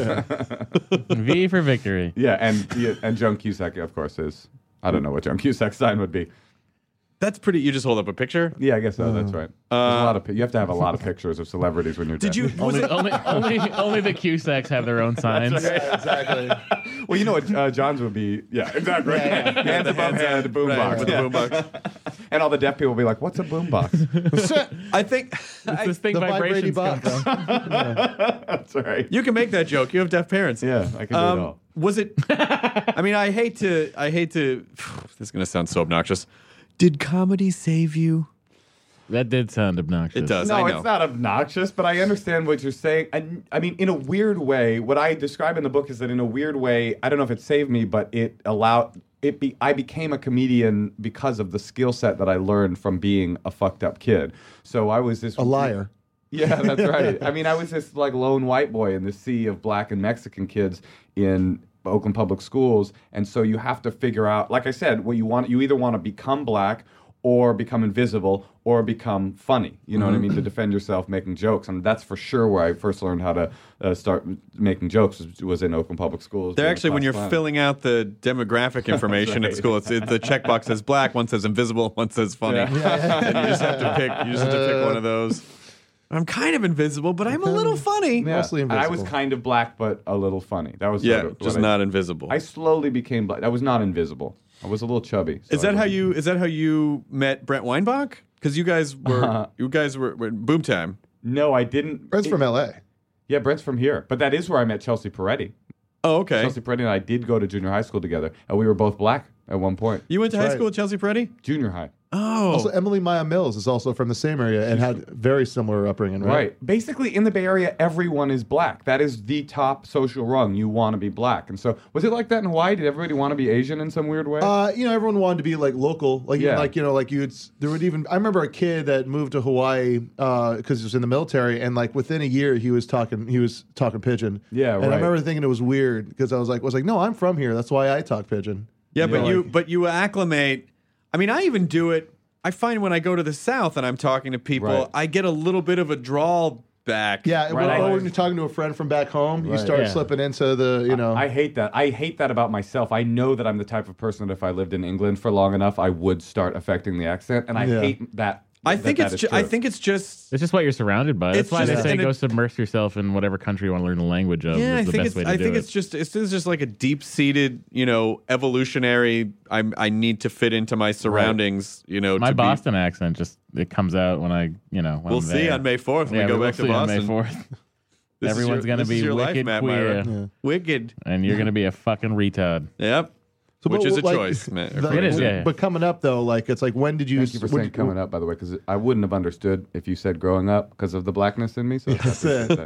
V for victory. Yeah, and yeah, and Joan Cusack, of course, is. I don't know what Joan Cusack's sign would be. That's pretty. You just hold up a picture? Yeah, I guess so. That's right. There's a lot of pi- you have to have a lot of pictures of celebrities when you're. Did deaf. you. Was Only, it, only, only, only the Cusacks have their own signs. Exactly. Well, you know what uh, John's would be. Yeah, exactly. Yeah, yeah. Hands above head, boombox. right, with the boombox. And all the deaf people will be like, "What's a boombox?" I think It's this thing The vibrating vibrations come box. from. That's right. you can make that joke. You have deaf parents. Yeah, I can do Um, it all. was it? I mean, I hate to. I hate to. This is gonna sound so obnoxious. Did comedy save you? That did sound obnoxious. It does. No, I know. it's not obnoxious, but I understand what you're saying. I, I mean, in a weird way, what I describe in the book is that in a weird way, I don't know if it saved me, but it allowed it. Be, I became a comedian because of the skill set that I learned from being a fucked up kid. So I was this A liar. Yeah, that's right. I mean, I was this like lone white boy in the sea of black and Mexican kids in Oakland Public Schools, and so you have to figure out, like I said, what you want. You either want to become black or become invisible or become funny. You know what I mean? To defend yourself, making jokes, and that's for sure where I first learned how to uh, start making jokes was, was in Oakland Public Schools. They're during actually, when class you're plan. filling out the demographic information at right. school, it's, it, the checkbox says black, one says invisible, one says funny, Yeah. and you just have to pick. You just have to pick one of those. I'm kind of invisible, but I'm a little funny. Yeah. Mostly And I was invisible. kind of black, but a little funny. That was Yeah, sort of just what not I, invisible. I slowly became black. I was not invisible. I was a little chubby. so Is I that how wasn't- you? Is that how you met Brent Weinbach? Because you guys were, you guys were, were in Boomtime. No, I didn't. Brent's it- from L A. Yeah, Brent's from here, but that is where I met Chelsea Peretti. Oh, okay. Chelsea Peretti and I did go to junior high school together, and we were both black at one point. You went to That's high right. school with Chelsea Peretti? Junior high. Oh, Also, Emily Maya Mills is also from the same area and had very similar upbringing, right? Right. Basically, in the Bay Area, everyone is black. That is the top social rung. You want to be black. And so, was it like that in Hawaii? Did everybody want to be Asian in some weird way? Uh, you know, everyone wanted to be like local, like even Yeah. like you know, like you'd. There would even. I remember a kid that moved to Hawaii because he was in the military, and like within a year, he was talking. He was talking pidgin. Yeah, and I right. remember thinking it was weird because I was like, was like, no, I'm from here. That's why I talk pidgin. yeah, You but know, you, like- but you acclimate. I mean, I even do it. I find when I go to the South and I'm talking to people, Right. I get a little bit of a drawl back. Yeah, Right, when, I- or when you're talking to a friend from back home, you Right. start Yeah. slipping into the, you know. I hate that. I hate that about myself. I know that I'm the type of person that if I lived in England for long enough, I would start affecting the accent, and I Yeah. hate that. I that think that it's. is Ju- I true. think it's just. It's just what you're surrounded by. That's It's why they just- say and go it- submerge yourself in whatever country you want to learn the language of. Yeah, I is the think best it's. way to I do think it. it's just. It's, it's just like a deep-seated, you know, evolutionary. I I need to fit into my surroundings. You know, My to be- Boston accent just it comes out when I you know when We'll I'm see there. on May fourth when Yeah, we go we'll back to see on Boston. May fourth. This is Everyone's your- gonna this be is your life, wicked Matt queer, Myra. Wicked. and you're gonna be a fucking retard. Yep. So, Which but, is a like, choice, man. the- It is, yeah, yeah. But coming up though, like it's like when did you? Thank you for when saying did- coming up, by the way, because I wouldn't have understood if you said growing up because of the blackness in me. So I That's appreciate it. that.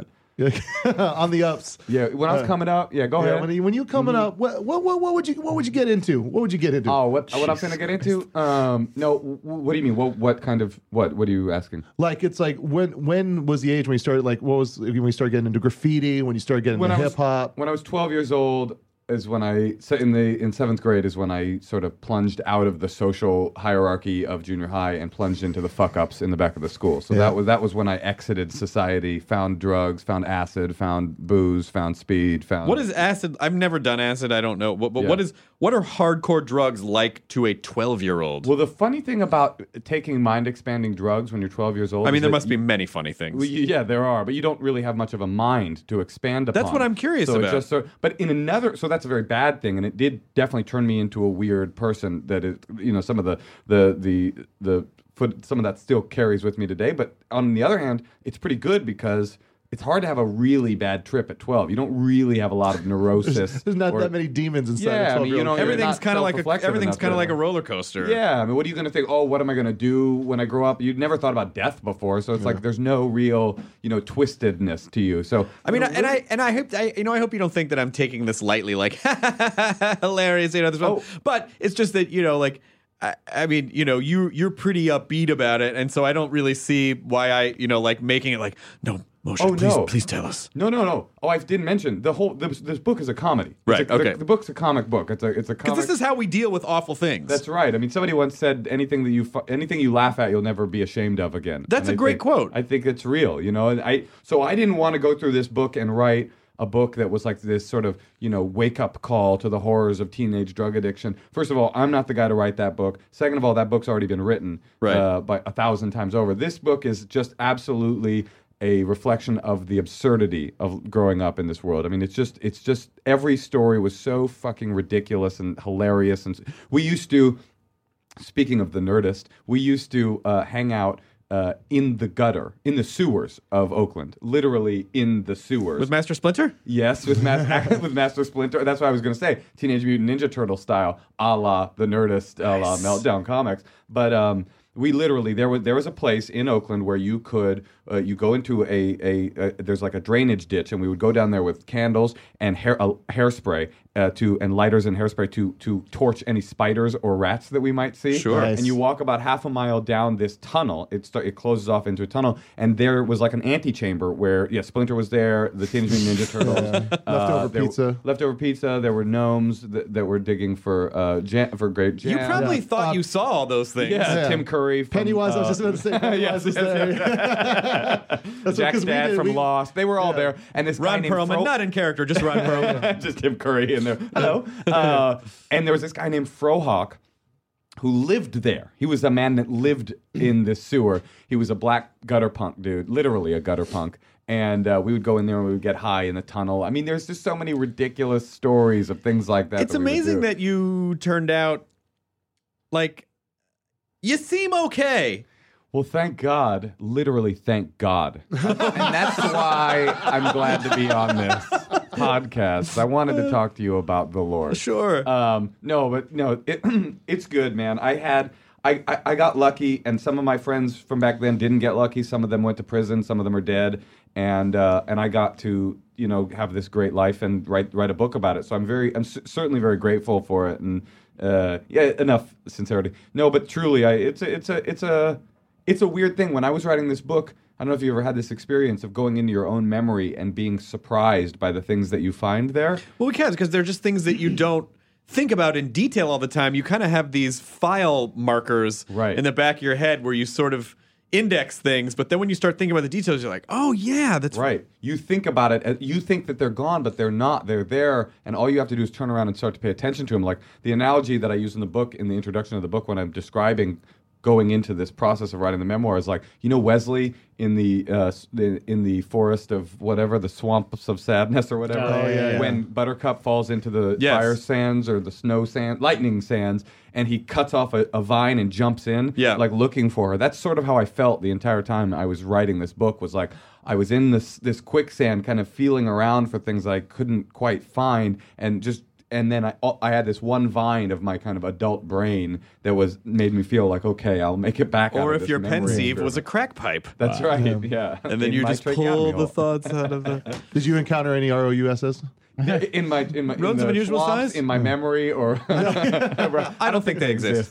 on the ups. Yeah, when I was Uh, coming up, yeah, go Yeah, ahead. when you when you coming up, what, what what what would you what would you get into? What would you get into? Oh, what what I'm going to get into? Um, no, w- what do you mean? What what kind of what? What are you asking? Like it's like when when was the age when you started? Like what was when you started getting into graffiti? When you started getting When into I was- hip hop? When I was twelve years old is when I so in the in seventh grade is when I sort of plunged out of the social hierarchy of junior high and plunged into the fuck ups in the back of the school. So Yeah. that was that was when I exited society, found drugs, found acid, found booze, found speed, found What is acid? I've never done acid. I don't know. But, but Yeah. what is what are hardcore drugs like to a twelve-year-old? Well, the funny thing about taking mind expanding drugs when you're twelve years old, I mean, is there that must be many funny things. Well, you- yeah, there are, but you don't really have much of a mind to expand upon. That's what I'm curious so it about. Just so, but in another, so that's that's a very bad thing, and it did definitely turn me into a weird person. That is, you know, some of the the the the foot, some of that still carries with me today. But on the other hand, it's pretty good because it's hard to have a really bad trip at twelve. You don't really have a lot of neurosis. There's, there's not or, that many demons inside. Yeah, a I mean, you know, you're everything's not kind of like a, self-reflexive everything's enough kind of to- like a roller coaster. Yeah, I mean, what are you going to think? Oh, what am I going to do when I grow up? You'd never thought about death before, so it's like there's no real, you know, twistedness to you. So I mean, and I and I hope I, you know I hope you don't think that I'm taking this lightly, like hilarious, you know. This Oh. but it's just that you know, like I, I mean, you know, you you're pretty upbeat about it, and so I don't really see why I, you know, like making it like no. Moshe, Oh, please, no. please tell us. No, no, no. Oh, I didn't mention the whole. This, this book is a comedy. It's Right, a- okay. The, the book's a comic book. It's a. It's a Because comic. this is how we deal with awful things. That's right. I mean, somebody once said, "Anything that you fu- anything you laugh at, you'll never be ashamed of again." That's And a I great think- quote. I think it's real. You know, and I so I didn't want to go through this book and write a book that was like this sort of, you know, wake up call to the horrors of teenage drug addiction. First of all, I'm not the guy to write that book. Second of all, that book's already been written Right. uh, by a thousand times over. This book is just absolutely a reflection of the absurdity of growing up in this world. I mean, it's just, it's just every story was so fucking ridiculous and hilarious. And we used to, speaking of the Nerdist, we used to uh, hang out uh, in the gutter, in the sewers of Oakland, literally in the sewers. with Master Splinter. Yes, with, Mas- with Master Splinter. That's what I was going to say. Teenage Mutant Ninja Turtle style, a la the Nerdist, a la Meltdown Comics. But um, we literally, there was there was a place in Oakland where you could, uh, you go into a, a, a, there's like a drainage ditch, and we would go down there with candles and hair, uh, hairspray uh, to, and lighters and hairspray to to torch any spiders or rats that we might see. Sure. Nice. And you walk about half a mile down this tunnel. It start, it closes off into a tunnel, and there was like an antechamber where, yeah, Splinter was there, the Teenage Mutant Ninja Turtles, uh, Leftover there- pizza. leftover pizza. There were gnomes that, that were digging for uh, jam, for grape jam. You probably Yeah. thought Uh, you saw all those things. yeah, Yeah. Tim Curry, from, Pennywise, I was uh, just about to say Pennywise yes, was yes, there. yes. That's Jack's because we dad did- from we- Lost. They were all there, and this guy Ron named Perlman, Fro- not in character, just Ron Perlman. just Tim Curry in there. Hello. Uh, and there was this guy named Frohawk who lived there. He was a man that lived in this sewer. He was a black gutter punk dude, literally a gutter punk. And uh, we would go in there and we would get high in the tunnel. I mean, there's just so many ridiculous stories of things like that. It's that we would amazing do. that you turned out like you seem okay. Well, thank God, literally thank God. And that's why I'm glad to be on this podcast. I wanted to talk to you about the Lord. Sure. Um, no, but no, it, it's good, man. I had, I, I, I got lucky, and some of my friends from back then didn't get lucky. Some of them went to prison. Some of them are dead, and uh, and I got to, you know, have this great life and write write a book about it. So I'm very, I'm c- certainly very grateful for it. And uh, yeah, enough sincerity. No, but truly, I, it's a, it's a, it's a, it's a weird thing. When I was writing this book, I don't know if you ever had this experience of going into your own memory and being surprised by the things that you find there. Well, we can because they're just things that you don't think about in detail all the time. You kind of have these file markers Right. in the back of your head where you sort of index things, but then when you start thinking about the details, you're like, oh yeah, that's Right. You think about it. uh, You think that they're gone, but they're not. They're there, and all you have to do is turn around and start to pay attention to them. Like the analogy that I use in the book, in the introduction of the book, when I'm describing going into this process of writing the memoir, is like, you know, Wesley in the uh, s- in, in the forest of whatever, the swamps of sadness or whatever. Oh, yeah, yeah. When Buttercup falls into the Yes. fire sands or the snow sand, lightning sands, and he cuts off a, a vine and jumps in, Yeah. like looking for her. That's sort of how I felt the entire time I was writing this book. Was like I was in this this quicksand, kind of feeling around for things I couldn't quite find, and just and then I I had this one vine of my kind of adult brain that was made me feel like, okay, I'll make it back. out or of if this your memory pensieve was a experiment. crack pipe. That's right, yeah. And then In you my just tracheotomy pull the hole. thoughts out of the. Did you encounter any R O U S S? in my in my in Rodents of the unusual swamps, size? in my memory, or I don't think they exist.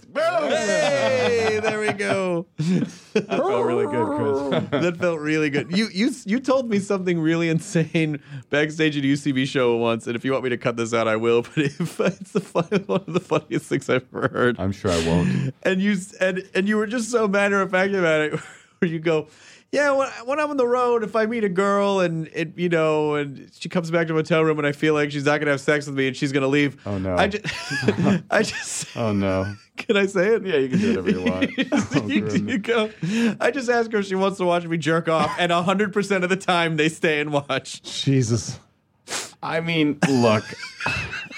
Hey, there we go. That felt really good, Chris. That felt really good. You you you told me something really insane backstage at a U C B show once, and if you want me to cut this out, I will. But if it's the fun, one of the funniest things I've ever heard. I'm sure I won't. And you and and you were just so matter of fact about it, where you go, yeah, when, when I'm on the road, if I meet a girl and it, you know, and she comes back to the hotel room and I feel like she's not gonna have sex with me and she's gonna leave. Oh, no. I just, I just. Oh no. Can I say it? Yeah, you can do whatever you want. you, you go. I just ask her if she wants to watch me jerk off, and a hundred percent of the time they stay and watch. Jesus. I mean, look.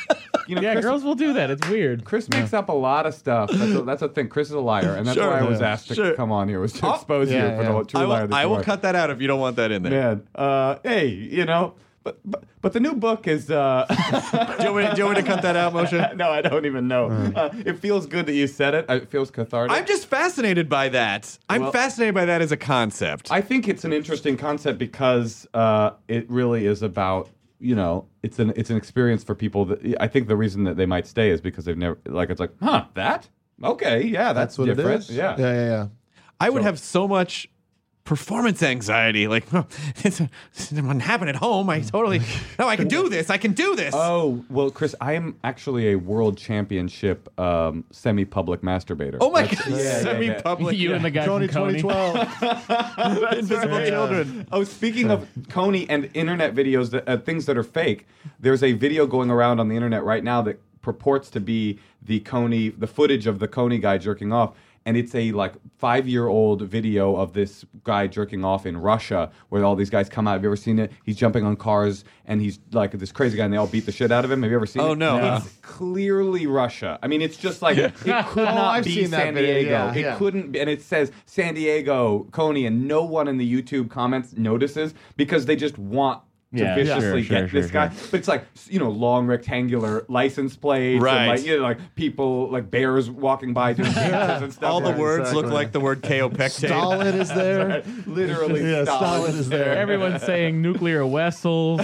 you know, Yeah, Chris, girls will do that. It's weird. Chris makes up a lot of stuff. That's a, that's a thing. Chris is a liar, and that's Sure. why I was Yeah. asked to Sure. come on here was to Oh, expose yeah, you for yeah. the true I liar will, that I you will are. cut that out if you don't want that in there. Man, uh, hey, you know, but but, but the new book is. Uh, Do you, want me, do you want me to cut that out, Moshe? no, I don't even know. Uh, it feels good that you said it. It feels cathartic. I'm just fascinated by that. I'm Well- fascinated by that as a concept. I think it's an interesting concept because uh, it really is about, you know, it's an it's an experience for people that I think the reason that they might stay is because they've never like it's like, huh, that? Okay, yeah, that's, That's what different. it is. Yeah. yeah, yeah, yeah. I would have so much performance anxiety. Like, oh, it's, it wouldn't happen at home. I totally, no, I can do this. I can do this. Oh, well, Chris, I am actually a world championship um, semi-public masturbator. Oh my That's- God. yeah, yeah, Semi-public. You and the guy Coney from Coney. twenty twelve. Invisible children. Oh, speaking of Coney and internet videos, that, uh, things that are fake, there's a video going around on the internet right now that purports to be the Coney, the footage of the Coney guy jerking off. And it's a like five-year-old video of this guy jerking off in Russia, where all these guys come out. Have you ever seen it? He's jumping on cars, and he's like this crazy guy, and they all beat the shit out of him. Have you ever seen Oh, it? no. It's No. clearly Russia. I mean, it's just like it could Oh, not I've be seen that San video, Diego. yeah, it yeah. couldn't, be, and it says San Diego, Coney, and no one in the YouTube comments notices because they just want. To Yeah, viciously sure, get sure, this sure, guy, but it's like you know, long rectangular license plates, Right. and like you know, like people like bears walking by doing dances and stuff. All the Yeah, words exactly. look like the word kaopectate. Stalin is there. literally, Yeah, Stalin Stalin is there. Everyone's saying nuclear vessels.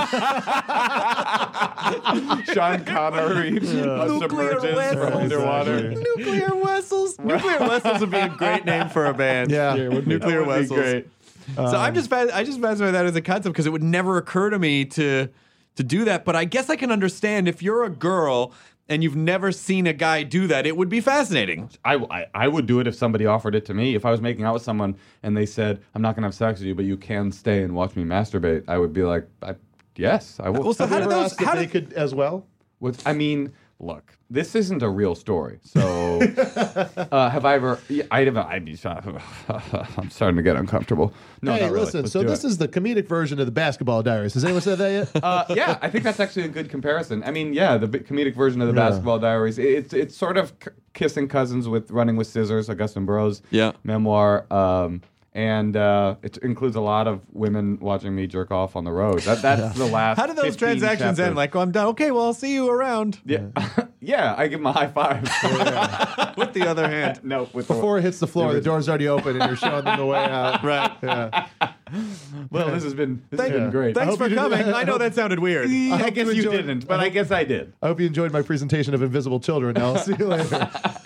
Sean Connery uh, submerges vessels. from underwater. Nuclear Vessels. Nuclear Vessels would be a great name for a band. Yeah. Yeah, it would be. Nuclear That would be Vessels. great. So I'm just fa- I just fascinated by that as a concept because it would never occur to me to to do that. But I guess I can understand if you're a girl and you've never seen a guy do that, it would be fascinating. I, I, I would do it if somebody offered it to me. If I was making out with someone and they said, I'm not going to have sex with you, but you can stay and watch me masturbate, I would be like, I, yes, I will. Well, so Have how you do ever those? asked if How they do, could as well? What's, I mean, look, this isn't a real story. So, uh, have I ever? Yeah, I have. I'd be. I'm starting to get uncomfortable. No, hey, not really. listen. Let's So do this it. is the comedic version of the Basketball Diaries. Has anyone said that yet? Uh, yeah, I think that's actually a good comparison. I mean, yeah, the bi- comedic version of the Yeah. Basketball Diaries. It- It's it's sort of c- kissing cousins with Running with Scissors, Augustine Burroughs' Yeah. memoir. Um, and uh, it includes a lot of women watching me jerk off on the road. That, that's the last. how do those fifteen transactions chapters. end? Like, oh, I'm done. Okay, well, I'll see you around. yeah, yeah, I give him a high five. With the other hand. no, with the- Before it hits the floor, the door's already open, and you're showing them the way out. Right. Yeah. well, this has been this Thank- has been great. Thanks hope for you did- coming. I know that sounded weird. I, hope guess you you enjoyed- didn't, but I guess I did. I hope you enjoyed my presentation of Invisible Children. I'll see you later.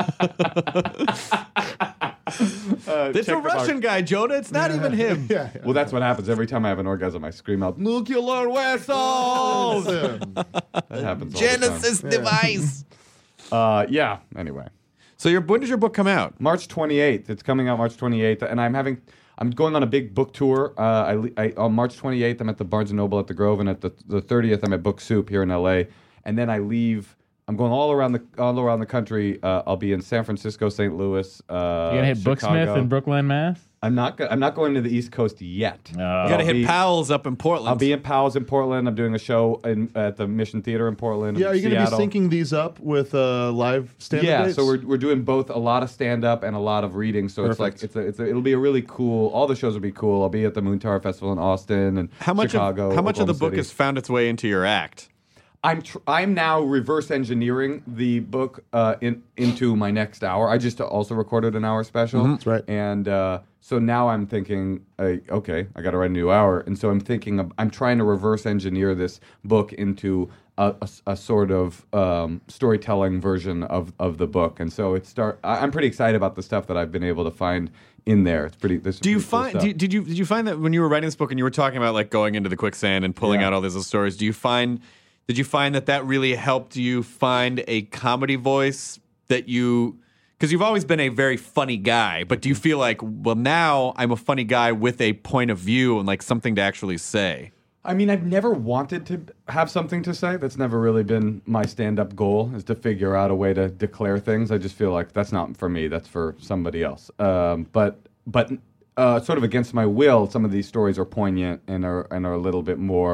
Uh, It's check a them out. Russian guy, Jonah. It's not even him. yeah. Well, that's what happens every time I have an orgasm. I scream out "nuclear vessels." Listen. That happens. All the Genesis device. time. Uh, yeah. Anyway, So your when does your book come out? March twenty-eighth. It's coming out March twenty-eighth, and I'm having. I'm going on a big book tour. Uh, I, le- I on March twenty-eighth, I'm at the Barnes and Noble at the Grove, and at the the thirtieth, I'm at Book Soup here in L A. And then I leave. I'm going all around the all around the country. Uh, I'll be in San Francisco, Saint Louis. Uh, You gonna hit Chicago. Booksmith in Brooklyn, Mass? I'm not. Go- I'm not going to the East Coast yet. Oh. You I'll got to hit be- Powell's up in Portland. I'll be in Powell's in Portland. I'm doing a show in, at the Mission Theater in Portland. Yeah, are you going to be Seattle. syncing these up with uh, live stand-up Yeah, dates? so we're we're doing both a lot of stand up and a lot of reading. So it's like Perfect. it's a, it's a, it'll be a really cool. All the shows will be cool. I'll be at the Moon Tower Festival in Austin and how much Chicago. of how much of the Oklahoma book City. has found its way into your act? I'm tr- I'm now reverse engineering the book uh, in into my next hour. I just also recorded an hour special. That's right. And uh, so now I'm thinking, uh, okay, I got to write a new hour, and so I'm thinking of, I'm trying to reverse engineer this book into a, a, a sort of um, storytelling version of, of the book, and so it start. I, I'm pretty excited about the stuff that I've been able to find in there. It's pretty. This Do you find do, did you did you find that when you were writing this book and you were talking about like going into the quicksand and pulling Yeah. out all these little stories? Do you find did you find that that really helped you find a comedy voice that you? Because you've always been a very funny guy, but do you feel like, well, now I'm a funny guy with a point of view and like something to actually say? I mean, I've never wanted to have something to say. That's never really been my stand-up goal, is to figure out a way to declare things. I just feel like that's not for me. That's for somebody else. Um, but but uh, sort of against my will, some of these stories are poignant and are and are a little bit more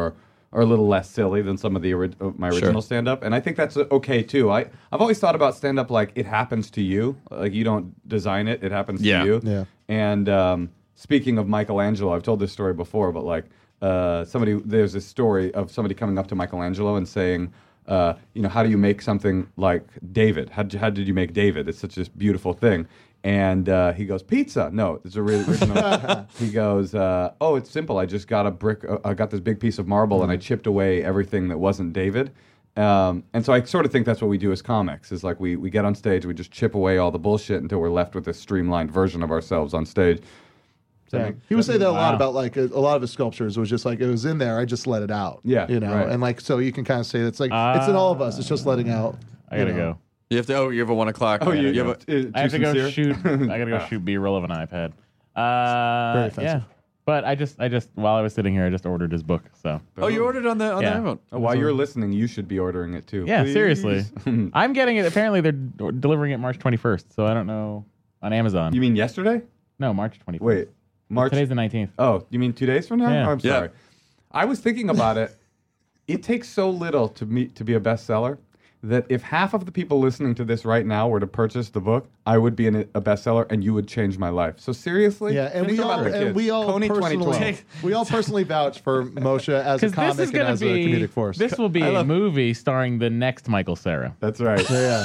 are a little less silly than some of the ori- uh, my original Sure. stand-up, and I think that's uh, okay too. I I've always thought about stand-up like it happens to you, like you don't design it; it happens Yeah. to you. Yeah. And um, speaking of Michelangelo, I've told this story before, but like uh, somebody, there's this story of somebody coming up to Michelangelo and saying, uh, you know, how do you make something like David? How did you, how did you make David? It's such a beautiful thing. And uh, he goes, pizza. No, it's a really original. He goes, uh, oh, it's simple. I just got a brick. Uh, I got this big piece of marble, and I chipped away everything that wasn't David. Um, and so I sort of think that's what we do as comics. Is like we we get on stage, we just chip away all the bullshit until we're left with this streamlined version of ourselves on stage. Yeah. He would say that a lot Wow. about like a, a lot of his sculptures was just like it was in there. I just let it out. Yeah, you know, right. and like so you can kind of say it's like it's in all of us. It's just letting out. I gotta you know. go. You have to. Oh, you have a one o'clock. Oh, you, you have a, uh, I have too to go sincere? shoot. I gotta go shoot B-roll of an iPad. Uh, Very offensive. yeah, but I just, I just, while I was sitting here, I just ordered his book. So oh, you ordered on the on Yeah. the iPhone. Oh, while you're listening, you should be ordering it too. yeah, Please. seriously, I'm getting it. Apparently, they're d- delivering it March twenty-first. So I don't know on Amazon. You mean yesterday? no, March twenty-first. Wait, March. Today's the nineteenth. Oh, you mean two days from now? Yeah. Oh, I'm Yeah. sorry. I was thinking about it. It takes so little to meet to be a bestseller that if half of the people listening to this right now were to purchase the book, I would be in a, a bestseller, and you would change my life. So seriously, Yeah, and think we about all the and kids. we all Coney twenty personally twelve. we all personally vouch for Moshe as a Because comic this is and gonna as be a comedic force. this will be a movie starring the next Michael Cera. That's right. yeah.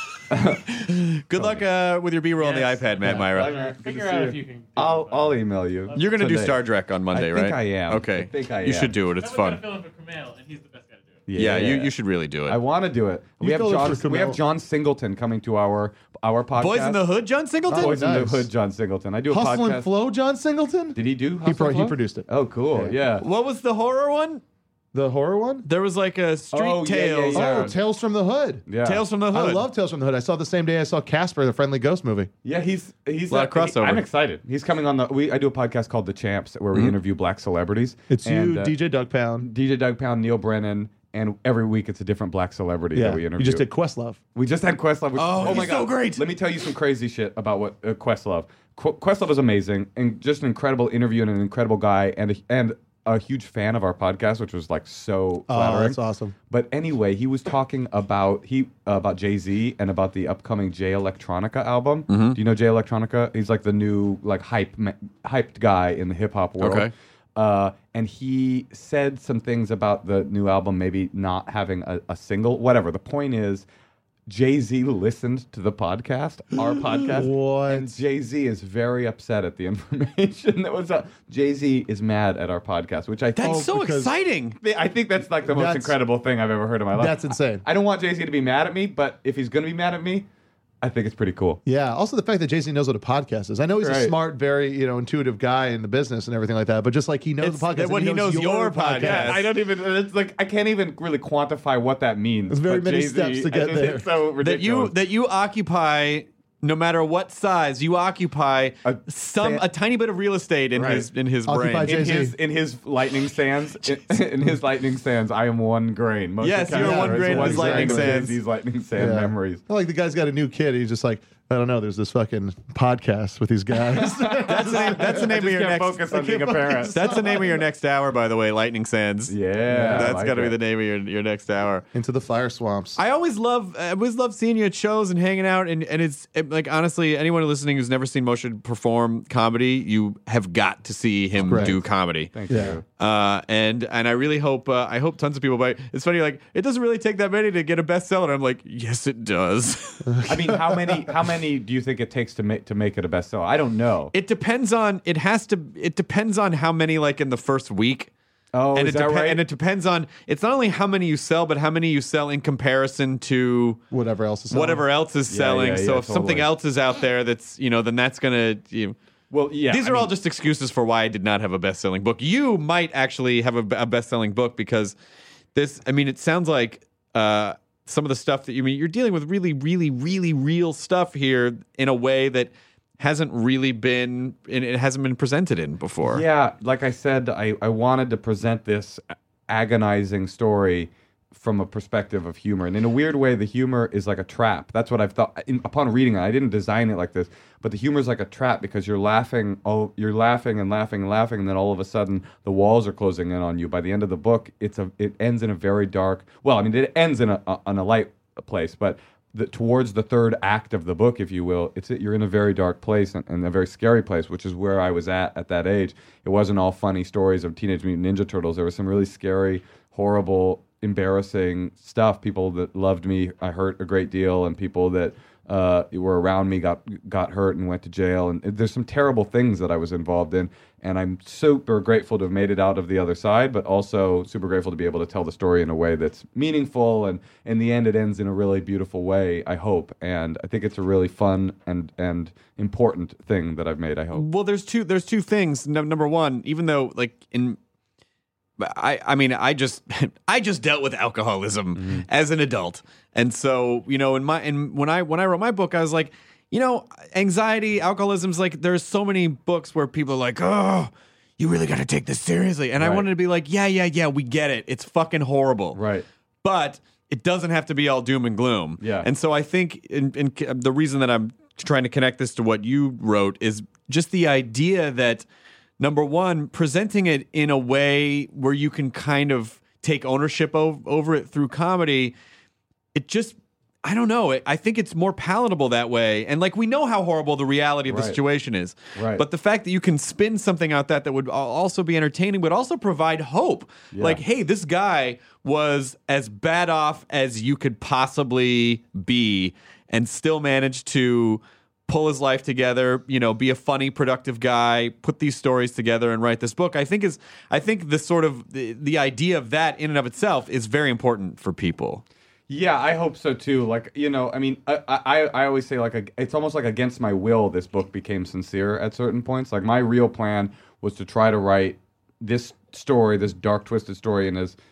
Good luck uh, with your B-roll on the iPad, Matt Myra. Figure out if you can. I'll I'll email you. You're gonna do today. Star Trek on Monday, I right? think I am. Okay. I think I You am. should do it. It's fun. Fill in for Kumail, and he's the best guy to do it. Yeah, you, you should really do it. I want to do it. We have filled in John. for We have Kumail. John Singleton coming to our our podcast. Boys in the Hood, John Singleton. Oh, Boys in nice. the Hood, John Singleton. I do a Hustle podcast. and Flow, John Singleton. Did he do? He Hustle pro- and he Flow? produced it. Oh, cool. Yeah. What was the horror one? The horror one? There was like a Street Oh, yeah, yeah, Tales. yeah. Oh, Tales from the Hood. Yeah. Tales from the Hood. I love Tales from the Hood. I saw it the same day I saw Casper, the Friendly Ghost movie. Yeah, he's he's A lot of he- crossover. I'm excited. He's coming on the. We I do a podcast called The Champs where we interview black celebrities. It's And, you, uh, D J Doug Pound. D J Doug Pound, Neil Brennan, and every week it's a different black celebrity Yeah, that we interview. you just did Questlove. We just had Questlove. Which, Oh, my he's god, so great. Let me tell you some crazy shit about what uh, Questlove. Qu- Questlove is amazing and just an incredible interview and an incredible guy and a, and a huge fan of our podcast, which was like so Oh, flattering. that's awesome. But anyway, he was talking about he uh, about Jay-Z and about the upcoming Jay Electronica album. Mm-hmm. Do you know Jay Electronica? He's like the new like hype ma- hyped guy in the hip hop world. Okay. Uh, and he said some things about the new album, maybe not having a, a single, whatever. The point is, Jay-Z listened to the podcast, our podcast. What? And Jay-Z is very upset at the information that was up. Jay-Z is mad at our podcast, which I That's think so exciting. I think that's like the most That's- incredible thing I've ever heard in my life. That's insane. I don't want Jay-Z to be mad at me, but if he's going to be mad at me, I think it's pretty cool. Yeah. Also, the fact that Jay-Z knows what a podcast is. I know he's a Right. smart, very you know intuitive guy in the business and everything like that. But just like he knows It's the podcast, that and when he knows your podcast. Yeah, I don't even. It's like I can't even really quantify what that means. There's very but many Jay-Z, steps to I get just- there. It's so That ridiculous. you that you occupy, no matter what size, you occupy A some fan- a tiny bit of real estate in Right. his in his Occupy brain. in Jay-Z. his in his lightning sands, in, in his lightning sands, I am one grain. Most Yes, of you're Canada one is grain in one his lightning grain of sands. Jay-Z's lightning sand Yeah. memories. Like the guy's got a new kid. He's just like, I don't know. There's this fucking podcast with these guys. That's the name. That's the name of I just your can't next. focus on being a parent. That's the name of your next hour, by the way. Lightning Sands. Yeah, that's I like got to be it. the name of your your next hour. Into the fire swamps. I always love, I always love seeing you at shows and hanging out, and and it's it, like honestly, anyone listening who's never seen Moshe perform comedy, you have got to see him Right. do comedy. Thank Yeah. you. Uh, and and I really hope uh, I hope tons of people buy. It's funny, like it doesn't really take that many to get a bestseller. I'm like, yes, it does. I mean, how many how many do you think it takes to make to make it a bestseller? I don't know. It depends on. It has to. It depends on how many like in the first week. Oh, and is it that depe- right? And it depends on. It's not only how many you sell, but how many you sell in comparison to Whatever else is selling. whatever else is Yeah, selling. yeah, so yeah, if something totally. else is out there that's you know, then that's gonna. You know, Well, yeah. these I are all mean- just excuses for why I did not have a best-selling book. You might actually have a, a best-selling book because this. I mean, it sounds like uh, some of the stuff that you I mean. You're dealing with really, really, really real stuff here in a way that hasn't really been. It hasn't been presented in before. Yeah, like I said, I, I wanted to present this agonizing story from a perspective of humor. And in a weird way, the humor is like a trap. That's what I've thought. In, upon reading it, I didn't design it like this, but the humor is like a trap because you're laughing, oh, you're laughing and laughing and laughing, and then all of a sudden the walls are closing in on you. By the end of the book, it's a it ends in a very dark. Well, I mean, it ends in a on a light place, but the, towards the third act of the book, if you will, it's you're in a very dark place and, and a very scary place, which is where I was at at that age. It wasn't all funny stories of Teenage Mutant Ninja Turtles. There was some really scary, horrible, embarrassing stuff. People that loved me, I hurt a great deal, and people that uh, were around me got got hurt and went to jail. And there's some terrible things that I was involved in, and I'm super grateful to have made it out of the other side, but also super grateful to be able to tell the story in a way that's meaningful. And in the end, it ends in a really beautiful way, I hope. And I think it's a really fun and and important thing that I've made, I hope. Well, there's two there's two things. No, number one, even though like in I, I mean, I just, I just dealt with alcoholism mm-hmm. as an adult, and so you know, in my, and when I, when I wrote my book, I was like, you know, anxiety, alcoholism's like, there's so many books where people are like, oh, you really got to take this seriously, and right. I wanted to be like, yeah, yeah, yeah, we get it, it's fucking horrible, right? But it doesn't have to be all doom and gloom, yeah. And so I think, in, in the reason that I'm trying to connect this to what you wrote is just the idea that. Number one, presenting it in a way where you can kind of take ownership of, over it through comedy, it just, I don't know. It, I think it's more palatable that way. And like, we know how horrible the reality of right. the situation is. Right. But the fact that you can spin something out that that would also be entertaining, but also provide hope. Yeah. Like, hey, this guy was as bad off as you could possibly be and still managed to pull his life together, you know, be a funny, productive guy, put these stories together and write this book. I think is I think the sort of the, the idea of that in and of itself is very important for people. Yeah, I hope so too. Like, you know, I mean, I I, I always say like a, it's almost like against my will this book became sincere at certain points. Like my real plan was to try to write this story, this dark, twisted story in as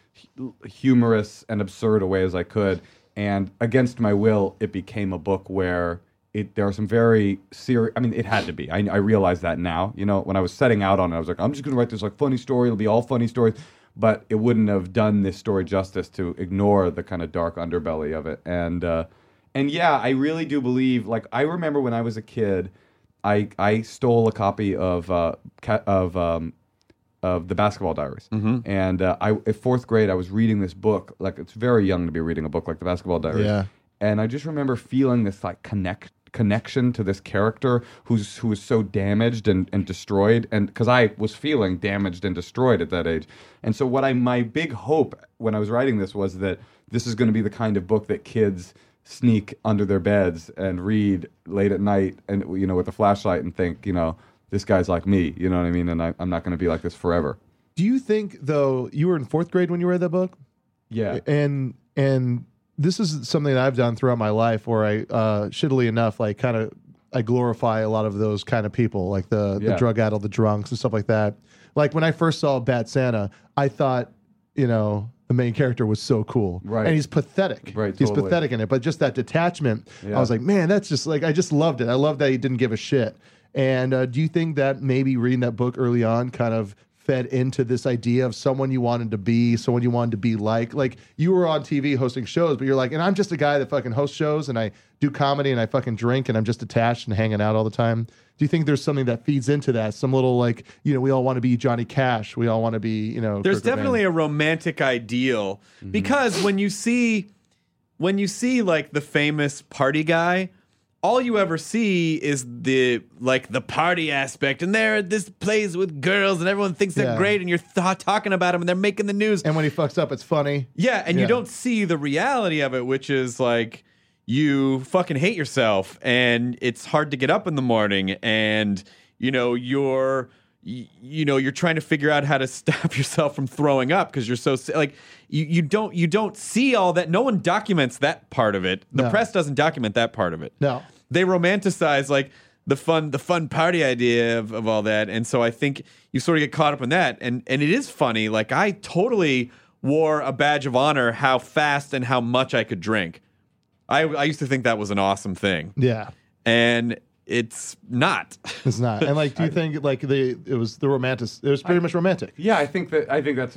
humorous and absurd a way as I could. And against my will, it became a book where It, there are some very serious. I mean, it had to be. I, I realize that now. You know, when I was setting out on it, I was like, I'm just going to write this like funny story. It'll be all funny stories, but it wouldn't have done this story justice to ignore the kind of dark underbelly of it. And uh, and yeah, I really do believe. Like, I remember when I was a kid, I I stole a copy of uh, ca- of um, of the Basketball Diaries, mm-hmm. and uh, I in fourth grade I was reading this book. Like, it's very young to be reading a book like the Basketball Diaries. Yeah. And I just remember feeling this like connect. connection to this character who's who was so damaged and, and destroyed, and because I was feeling damaged and destroyed at that age. And so what I my big hope when I was writing this was that this is going to be the kind of book that kids sneak under their beds and read late at night, and you know, with a flashlight, and think, you know, this guy's like me, you know what I mean, and I, I'm not going to be like this forever. Do you think, though, you were in fourth grade when you read that book? Yeah. And and this is something that I've done throughout my life where I, uh, shittily enough, like kind of, I glorify a lot of those kind of people, like the, Yeah. the drug addled, the drunks and stuff like that. Like when I first saw Bad Santa, I thought, you know, the main character was so cool. Right. And he's pathetic. Right, He's totally. pathetic in it. But just that detachment, Yeah. I was like, man, that's just like, I just loved it. I love that he didn't give a shit. And uh, do you think that maybe reading that book early on kind of fed into this idea of someone you wanted to be, someone you wanted to be like? Like, you were on T V hosting shows, but you're like, and I'm just a guy that fucking hosts shows, and I do comedy, and I fucking drink, and I'm just attached and hanging out all the time. Do you think there's something that feeds into that? Some little, like, you know, we all want to be Johnny Cash. We all want to be, you know, There's Kurt definitely Cobain. a romantic ideal Mm-hmm. because when you see when you see like the famous party guy, all you ever see is the like the party aspect, and there this plays with girls, and everyone thinks they're Yeah. great, and you're th- talking about them, and they're making the news. And when he fucks up, it's funny. Yeah, and Yeah. you don't see the reality of it, which is like you fucking hate yourself, and it's hard to get up in the morning, and you know you're you, you know you're trying to figure out how to stop yourself from throwing up because you're so si- like you you don't you don't see all that. No one documents that part of it. The No. press doesn't document that part of it. No. They romanticize like the fun the fun party idea of, of all that, and so I think you sort of get caught up in that, and and it is funny. Like, I totally wore a badge of honor how fast and how much I could drink. I I used to think that was an awesome thing, Yeah. and it's not. It's not. And like, do you think like the it was the romantic? It was pretty much romantic. Yeah, I think that I think that's a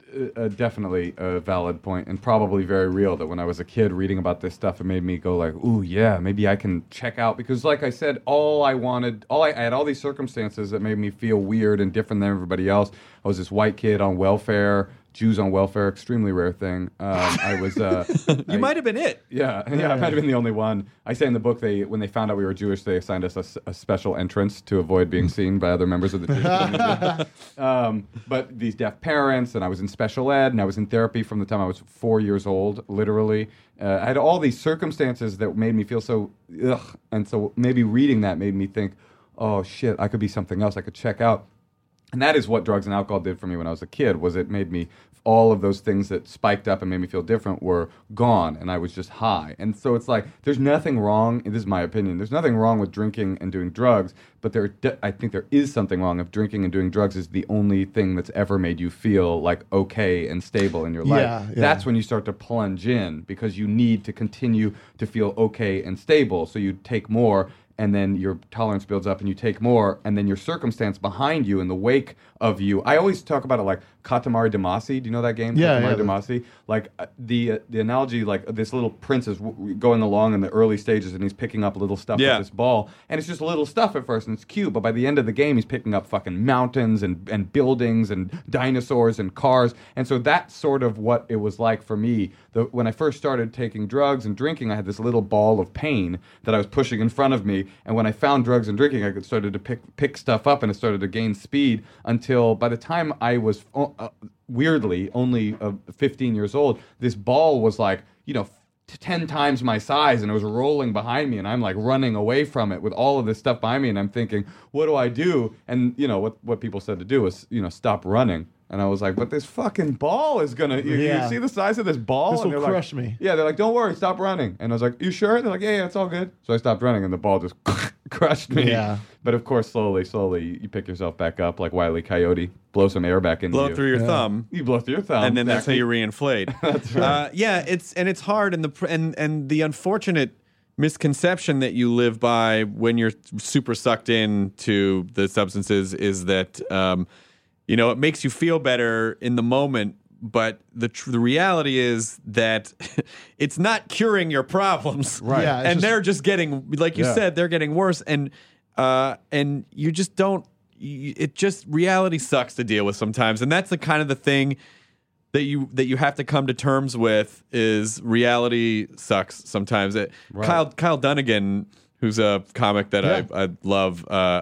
uh, definitely a valid point, and probably very real. That when I was a kid reading about this stuff, it made me go like, "Ooh, yeah, maybe I can check out." Because, like I said, all I wanted, all I, I had all these circumstances that made me feel weird and different than everybody else. I was this white kid on welfare. Jews on welfare, extremely rare thing. Um, I was. Uh, you I, might have been it. Yeah, yeah, I might have been the only one. I say in the book, they when they found out we were Jewish, they assigned us a, a special entrance to avoid being seen by other members of the Jewish community. Um, but these deaf parents, and I was in special ed, and I was in therapy from the time I was four years old, literally. Uh, I had all these circumstances that made me feel so ugh, and so maybe reading that made me think, oh shit, I could be something else. I could check out. And that is what drugs and alcohol did for me when I was a kid, was it made me, all of those things that spiked up and made me feel different were gone, and I was just high. And so it's like, there's nothing wrong, and this is my opinion, there's nothing wrong with drinking and doing drugs, but there, I think there is something wrong if drinking and doing drugs is the only thing that's ever made you feel like okay and stable in your life. Yeah, yeah. That's when you start to plunge in, because you need to continue to feel okay and stable, so you take more, and then your tolerance builds up and you take more, and then your circumstance behind you in the wake of you. I always talk about it like Katamari Damacy. Do you know that game? Yeah, Katamari yeah. Damacy. Like uh, the uh, the analogy, like this little prince is w- going along in the early stages, and he's picking up little stuff Yeah. with this ball, and it's just little stuff at first, and it's cute. But by the end of the game, he's picking up fucking mountains and and buildings and dinosaurs and cars, and so that's sort of what it was like for me. The, when I first started taking drugs and drinking, I had this little ball of pain that I was pushing in front of me, and when I found drugs and drinking, I could started to pick pick stuff up, and it started to gain speed until by the time I was uh, weirdly only uh, fifteen years old, this ball was like, you know, t- ten times my size, and it was rolling behind me, and I'm like running away from it with all of this stuff behind me, and I'm thinking, what do I do? And you know what what people said to do was, you know, stop running. And I was like, but this fucking ball is gonna, you, Yeah. you see the size of this ball? This And will they're crush like, me. Yeah, they're like, don't worry, stop running. And I was like, you sure? They're like, yeah, yeah, it's all good. So I stopped running, and the ball just crushed me. Yeah. But of course, slowly, slowly, you pick yourself back up like Wile E. Coyote, blow some air back into Blow you. it through your thumb. You blow through your thumb. and then that's how exactly. you reinflate. that's right. Uh, yeah, it's and it's hard, and the pr- and and the unfortunate misconception that you live by when you're super sucked into the substances is that um, you know, it makes you feel better in the moment. But the tr- the reality is that it's not curing your problems, Right. Yeah, it's and just- they're just getting, like you Yeah. said, they're getting worse, and uh, and you just don't. You, it just reality sucks to deal with sometimes, and that's the kind of the thing that you that you have to come to terms with is reality sucks sometimes. It, Right. Kyle Kyle Dunnigan, who's a comic that Yeah. I I love. Uh,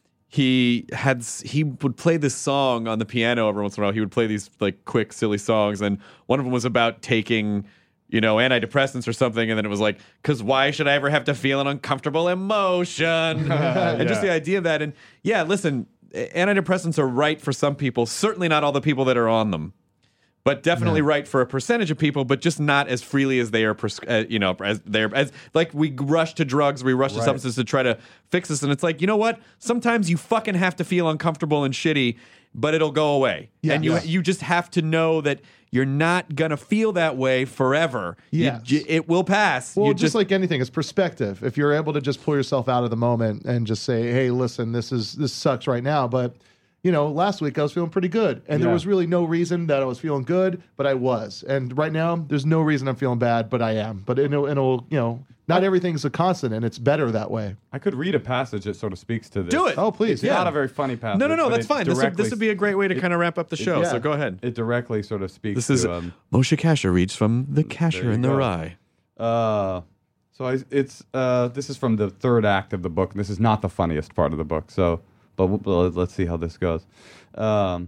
He had s- he would play this song on the piano every once in a while. He would play these like quick, silly songs, and one of them was about taking, you know, antidepressants or something. And then it was like, "Cause why should I ever have to feel an uncomfortable emotion?" And just the idea of that. And yeah, listen, a- antidepressants are right for some people. Certainly not all the people that are on them, but definitely right for a percentage of people. But just not as freely as they are, pres- uh, you know, as they're as like we rush to drugs, we rush to Right. substances to try to fix this. And it's like, you know what? Sometimes you fucking have to feel uncomfortable and shitty, but it'll go away. Yeah. And you Yeah. you just have to know that you're not gonna feel that way forever. You- Yes. you- it will pass. Well, You just, like anything, it's perspective. If you're able to just pull yourself out of the moment and just say, "Hey, listen, this is this sucks right now," but you know, last week I was feeling pretty good, and Yeah. there was really no reason that I was feeling good, but I was. And right now, there's no reason I'm feeling bad, but I am. But it'll, it'll you know, not everything's a constant, and it's better that way. I could read a passage that sort of speaks to this. Do it. Oh, please, It's yeah. not a very funny passage. no, no, no. but That's it fine. This would, directly- this would be a great way to kind of wrap up the show. yeah. So go ahead. It directly sort of speaks This is to... Um, Moshe Kasher reads from the there Kasher you in the go. Rye. Uh, so I, it's uh, this is from the third act of the book. This is not the funniest part of the book. So, but we'll, well, let's see how this goes. Um,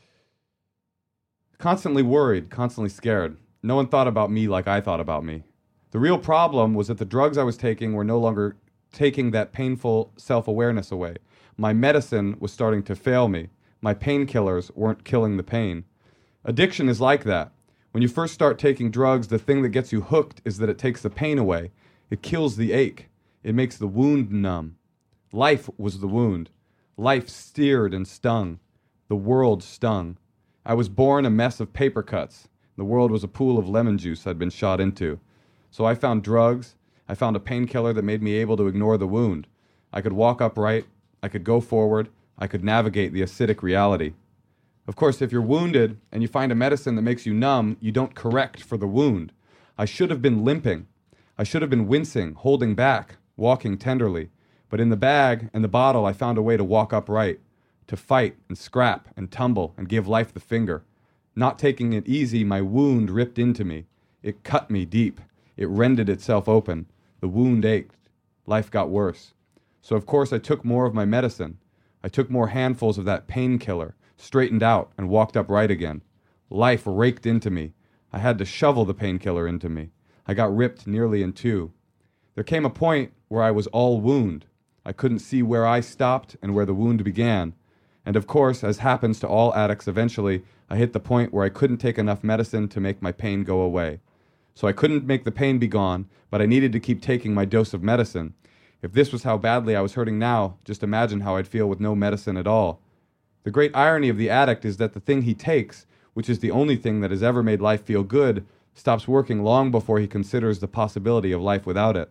constantly worried, constantly scared. No one thought about me like I thought about me. The real problem was that the drugs I was taking were no longer taking that painful self-awareness away. My medicine was starting to fail me. My painkillers weren't killing the pain. Addiction is like that. When you first start taking drugs, the thing that gets you hooked is that it takes the pain away. It kills the ache. It makes the wound numb. Life was the wound. Life steered and stung. The world stung. I was born a mess of paper cuts. The world was a pool of lemon juice I'd been shot into. So I found drugs. I found a painkiller that made me able to ignore the wound. I could walk upright. I could go forward. I could navigate the acidic reality. Of course, if you're wounded and you find a medicine that makes you numb, you don't correct for the wound. I should have been limping. I should have been wincing, holding back, walking tenderly. But in the bag and the bottle, I found a way to walk upright, to fight and scrap and tumble and give life the finger. Not taking it easy, my wound ripped into me. It cut me deep. It rended itself open. The wound ached. Life got worse. So of course I took more of my medicine. I took more handfuls of that painkiller, straightened out, and walked upright again. Life raked into me. I had to shovel the painkiller into me. I got ripped nearly in two. There came a point where I was all wound. I couldn't see where I stopped and where the wound began. And of course, as happens to all addicts eventually, I hit the point where I couldn't take enough medicine to make my pain go away. So I couldn't make the pain be gone, but I needed to keep taking my dose of medicine. If this was how badly I was hurting now, just imagine how I'd feel with no medicine at all. The great irony of the addict is that the thing he takes, which is the only thing that has ever made life feel good, stops working long before he considers the possibility of life without it.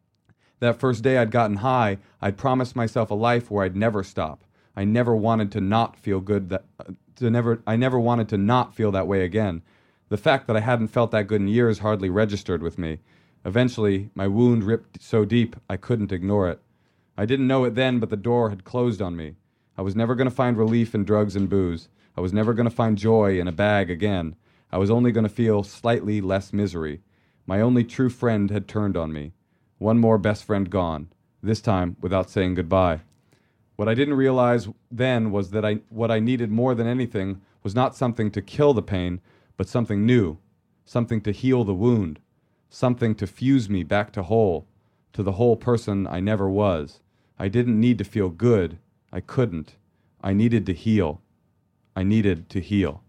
That first day I'd gotten high, I'd promised myself a life where I'd never stop. I never wanted to not feel good that uh, to never I never wanted to not feel that way again. The fact that I hadn't felt that good in years hardly registered with me. Eventually, my wound ripped so deep I couldn't ignore it. I didn't know it then, but the door had closed on me. I was never going to find relief in drugs and booze. I was never going to find joy in a bag again. I was only going to feel slightly less misery. My only true friend had turned on me. One more best friend gone, this time without saying goodbye. What I didn't realize then was that I, what I needed more than anything was not something to kill the pain, but something new, something to heal the wound, something to fuse me back to whole, to the whole person I never was. I didn't need to feel good. I couldn't. I needed to heal. I needed to heal.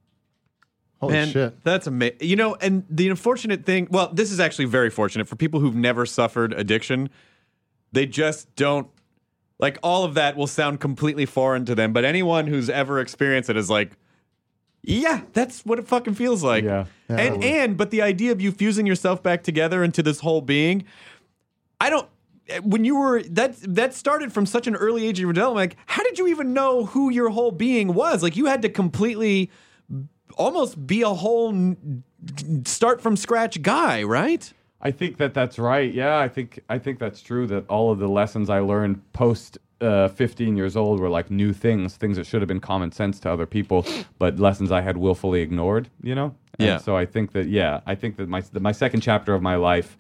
Holy Man, shit. That's amazing. You know, and the unfortunate thing, well, this is actually very fortunate for people who've never suffered addiction. They just don't, like, all of that will sound completely foreign to them, but anyone who's ever experienced it is like, yeah, that's what it fucking feels like. Yeah. Yeah, and, totally. and, but the idea of you fusing yourself back together into this whole being, I don't, when you were, that that started from such an early age of your development, like, how did you even know who your whole being was? Like, you had to completely almost be a whole n- start from scratch guy, right? I think that that's right. Yeah, I think I think that's true. That all of the lessons I learned post uh, fifteen years old were like new things, things that should have been common sense to other people, but lessons I had willfully ignored. You know. And Yeah. So I think that yeah, I think that my that my second chapter of my life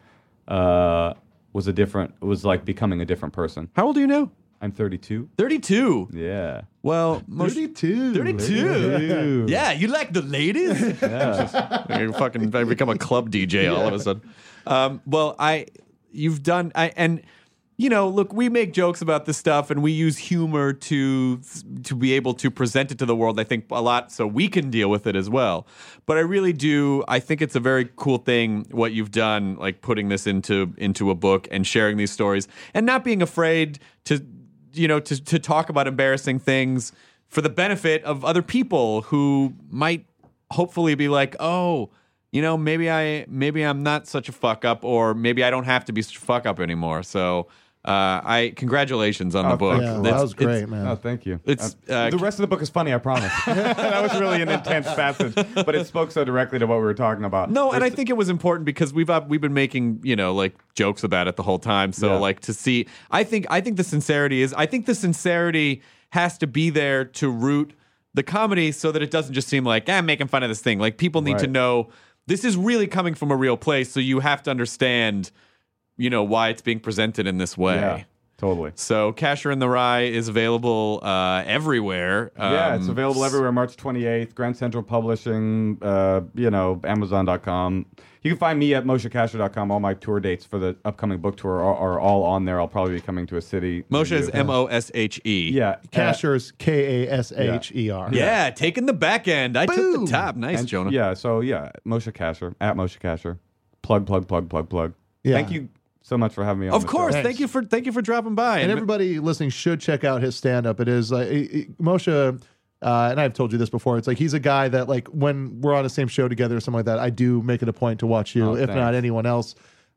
uh, was a different. Was like becoming a different person. How old are you now? I'm thirty-two. thirty-two. Yeah. Well, most, thirty-two. thirty-two. Yeah, you like the ladies? Yeah. You fucking I become a club D J all of a sudden. Um, well, I, you've done, I, and you know, look, we make jokes about this stuff, and we use humor to to be able to present it to the world. I think a lot, so we can deal with it as well. But I really do. I think it's a very cool thing what you've done, like putting this into into a book and sharing these stories, and not being afraid to, you know, to to talk about embarrassing things for the benefit of other people who might hopefully be like, oh, you know, maybe I maybe I'm not such a fuck up, or maybe I don't have to be such a fuck up anymore. So, uh, I congratulations on Oh, the book. Yeah, well, It's- that was it's- great, man. Oh, thank you. It's, Uh, uh, the rest of the book is funny, I promise. That was really an intense passage, but it spoke so directly to what we were talking about. No, and I It's- think it was important because we've uh, we've been making, you know, like jokes about it the whole time. So Yeah. like to see, I think I think the sincerity is I think the sincerity has to be there to root the comedy so that it doesn't just seem like, ah, I'm making fun of this thing. Like people need to Right. know this is really coming from a real place. So you have to understand, you know, why it's being presented in this way. Yeah, totally. So Casher in the Rye is available uh, everywhere. Yeah, it's Um, available everywhere. March twenty-eighth, Grand Central Publishing, uh, you know, Amazon dot com. You can find me at Moshe Kasher dot com. All my tour dates for the upcoming book tour are, are all on there. I'll probably be coming to a city. Moshe near is you. M O S H E. Yeah. uh, Casher's K A S H E R. Yeah, taking the back end. I took Boom. the top. Nice, and- Jonah. Yeah, so yeah, Moshe Kasher, at Moshe Kasher. Plug, plug, plug, plug, plug. Yeah. Thank you so much for having me on Of the course. show. Thank you for thank you for dropping by. And everybody listening should check out his stand up. It is like it- it- Moshe, uh, and I've told you this before. It's like he's a guy that, like, when we're on the same show together or something like that, I do make it a point to watch you, Oh, if thanks. not anyone else.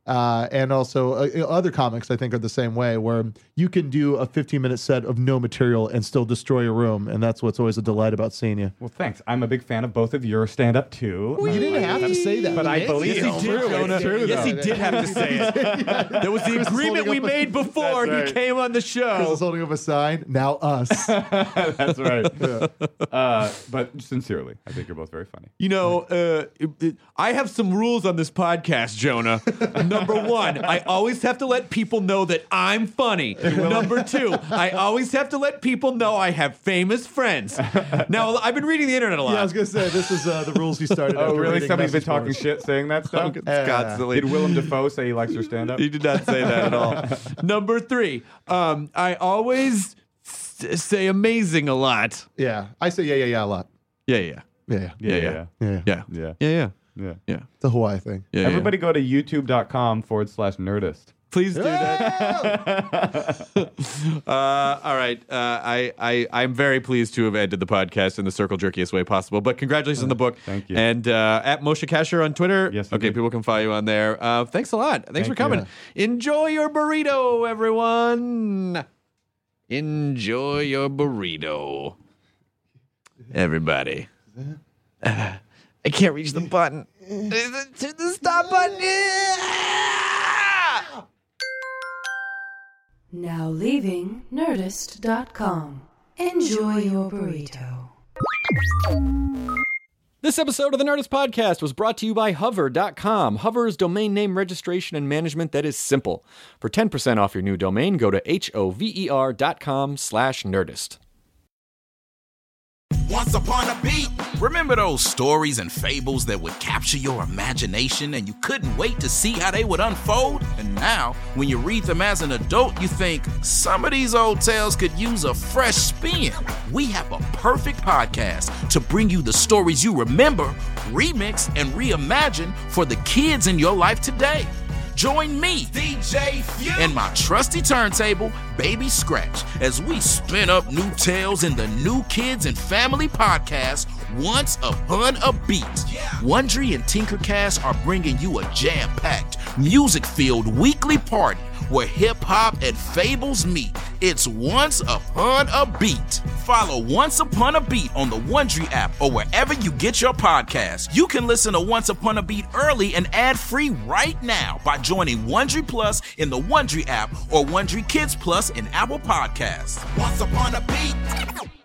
Uh, and also uh, other comics, I think, are the same way, where you can do a fifteen minute set of no material and still destroy a room, and that's what's always a delight about seeing you. Well, thanks. I'm a big fan of both of your stand-up too. Well, you didn't have to say that, but I believe yes, it's he did, true. Jonah. It's true, Yes, he though. did have to say it. yeah. There was the Chris is agreement holding we up a- made before That's he right. came on the Chris show. is holding up a sign. Now us. That's right. Uh, but sincerely, I think you're both very funny. You know, uh, it- it- I have some rules on this podcast, Jonah. Number one, I always have to let people know that I'm funny. Number two, I always have to let people know I have famous friends. Now, I've been reading the internet a lot. Yeah, I was gonna say this is uh, the rules you started. Oh, after really? reading Somebody's been message talking boards. shit, saying that stuff? Constantly. Did Willem Dafoe say he likes your stand-up? He did not say that at all. Number three, um, I always s- say amazing a lot. Yeah, I say yeah, yeah, yeah a lot. Yeah, yeah, Yeah, yeah, yeah, yeah, yeah. yeah, Yeah. yeah, yeah, Yeah. yeah. It's a Hawaii thing. yeah. Everybody go to youtube.com forward slash nerdist. Please do that. uh, all right. Uh, I, I, I'm very pleased to have ended the podcast in the circle jerkiest way possible. But congratulations on the book. Thank you. And uh, at Moshe Kasher on Twitter. Yes, Okay, indeed. people can follow you on there. Uh, thanks a lot. Thanks Thank for you. coming. Enjoy your burrito, everyone. Enjoy your burrito. Everybody. Uh, I can't reach the button. To the stop button. Now leaving Nerdist dot com. Enjoy your burrito. This episode of the Nerdist Podcast was brought to you by Hover dot com. Hover is domain name registration and management that is simple. For ten percent off your new domain, go to H O V E R dot com slash Nerdist. Once upon a beat. Remember those stories and fables that would capture your imagination and you couldn't wait to see how they would unfold? And now, when you read them as an adult, you think, some of these old tales could use a fresh spin. We have a perfect podcast to bring you the stories you remember, remix, and reimagine for the kids in your life today. Join me, D J Few, and my trusty turntable, Baby Scratch, as we spin up new tales in the New Kids and Family podcast, Once Upon a Beat. Wondery and Tinkercast are bringing you a jam-packed, music-filled weekly party where hip-hop and fables meet. It's Once Upon a Beat. Follow Once Upon a Beat on the Wondery app or wherever you get your podcasts. You can listen to Once Upon a Beat early and ad-free right now by joining Wondery Plus in the Wondery app or Wondery Kids Plus in Apple Podcasts. Once Upon a Beat.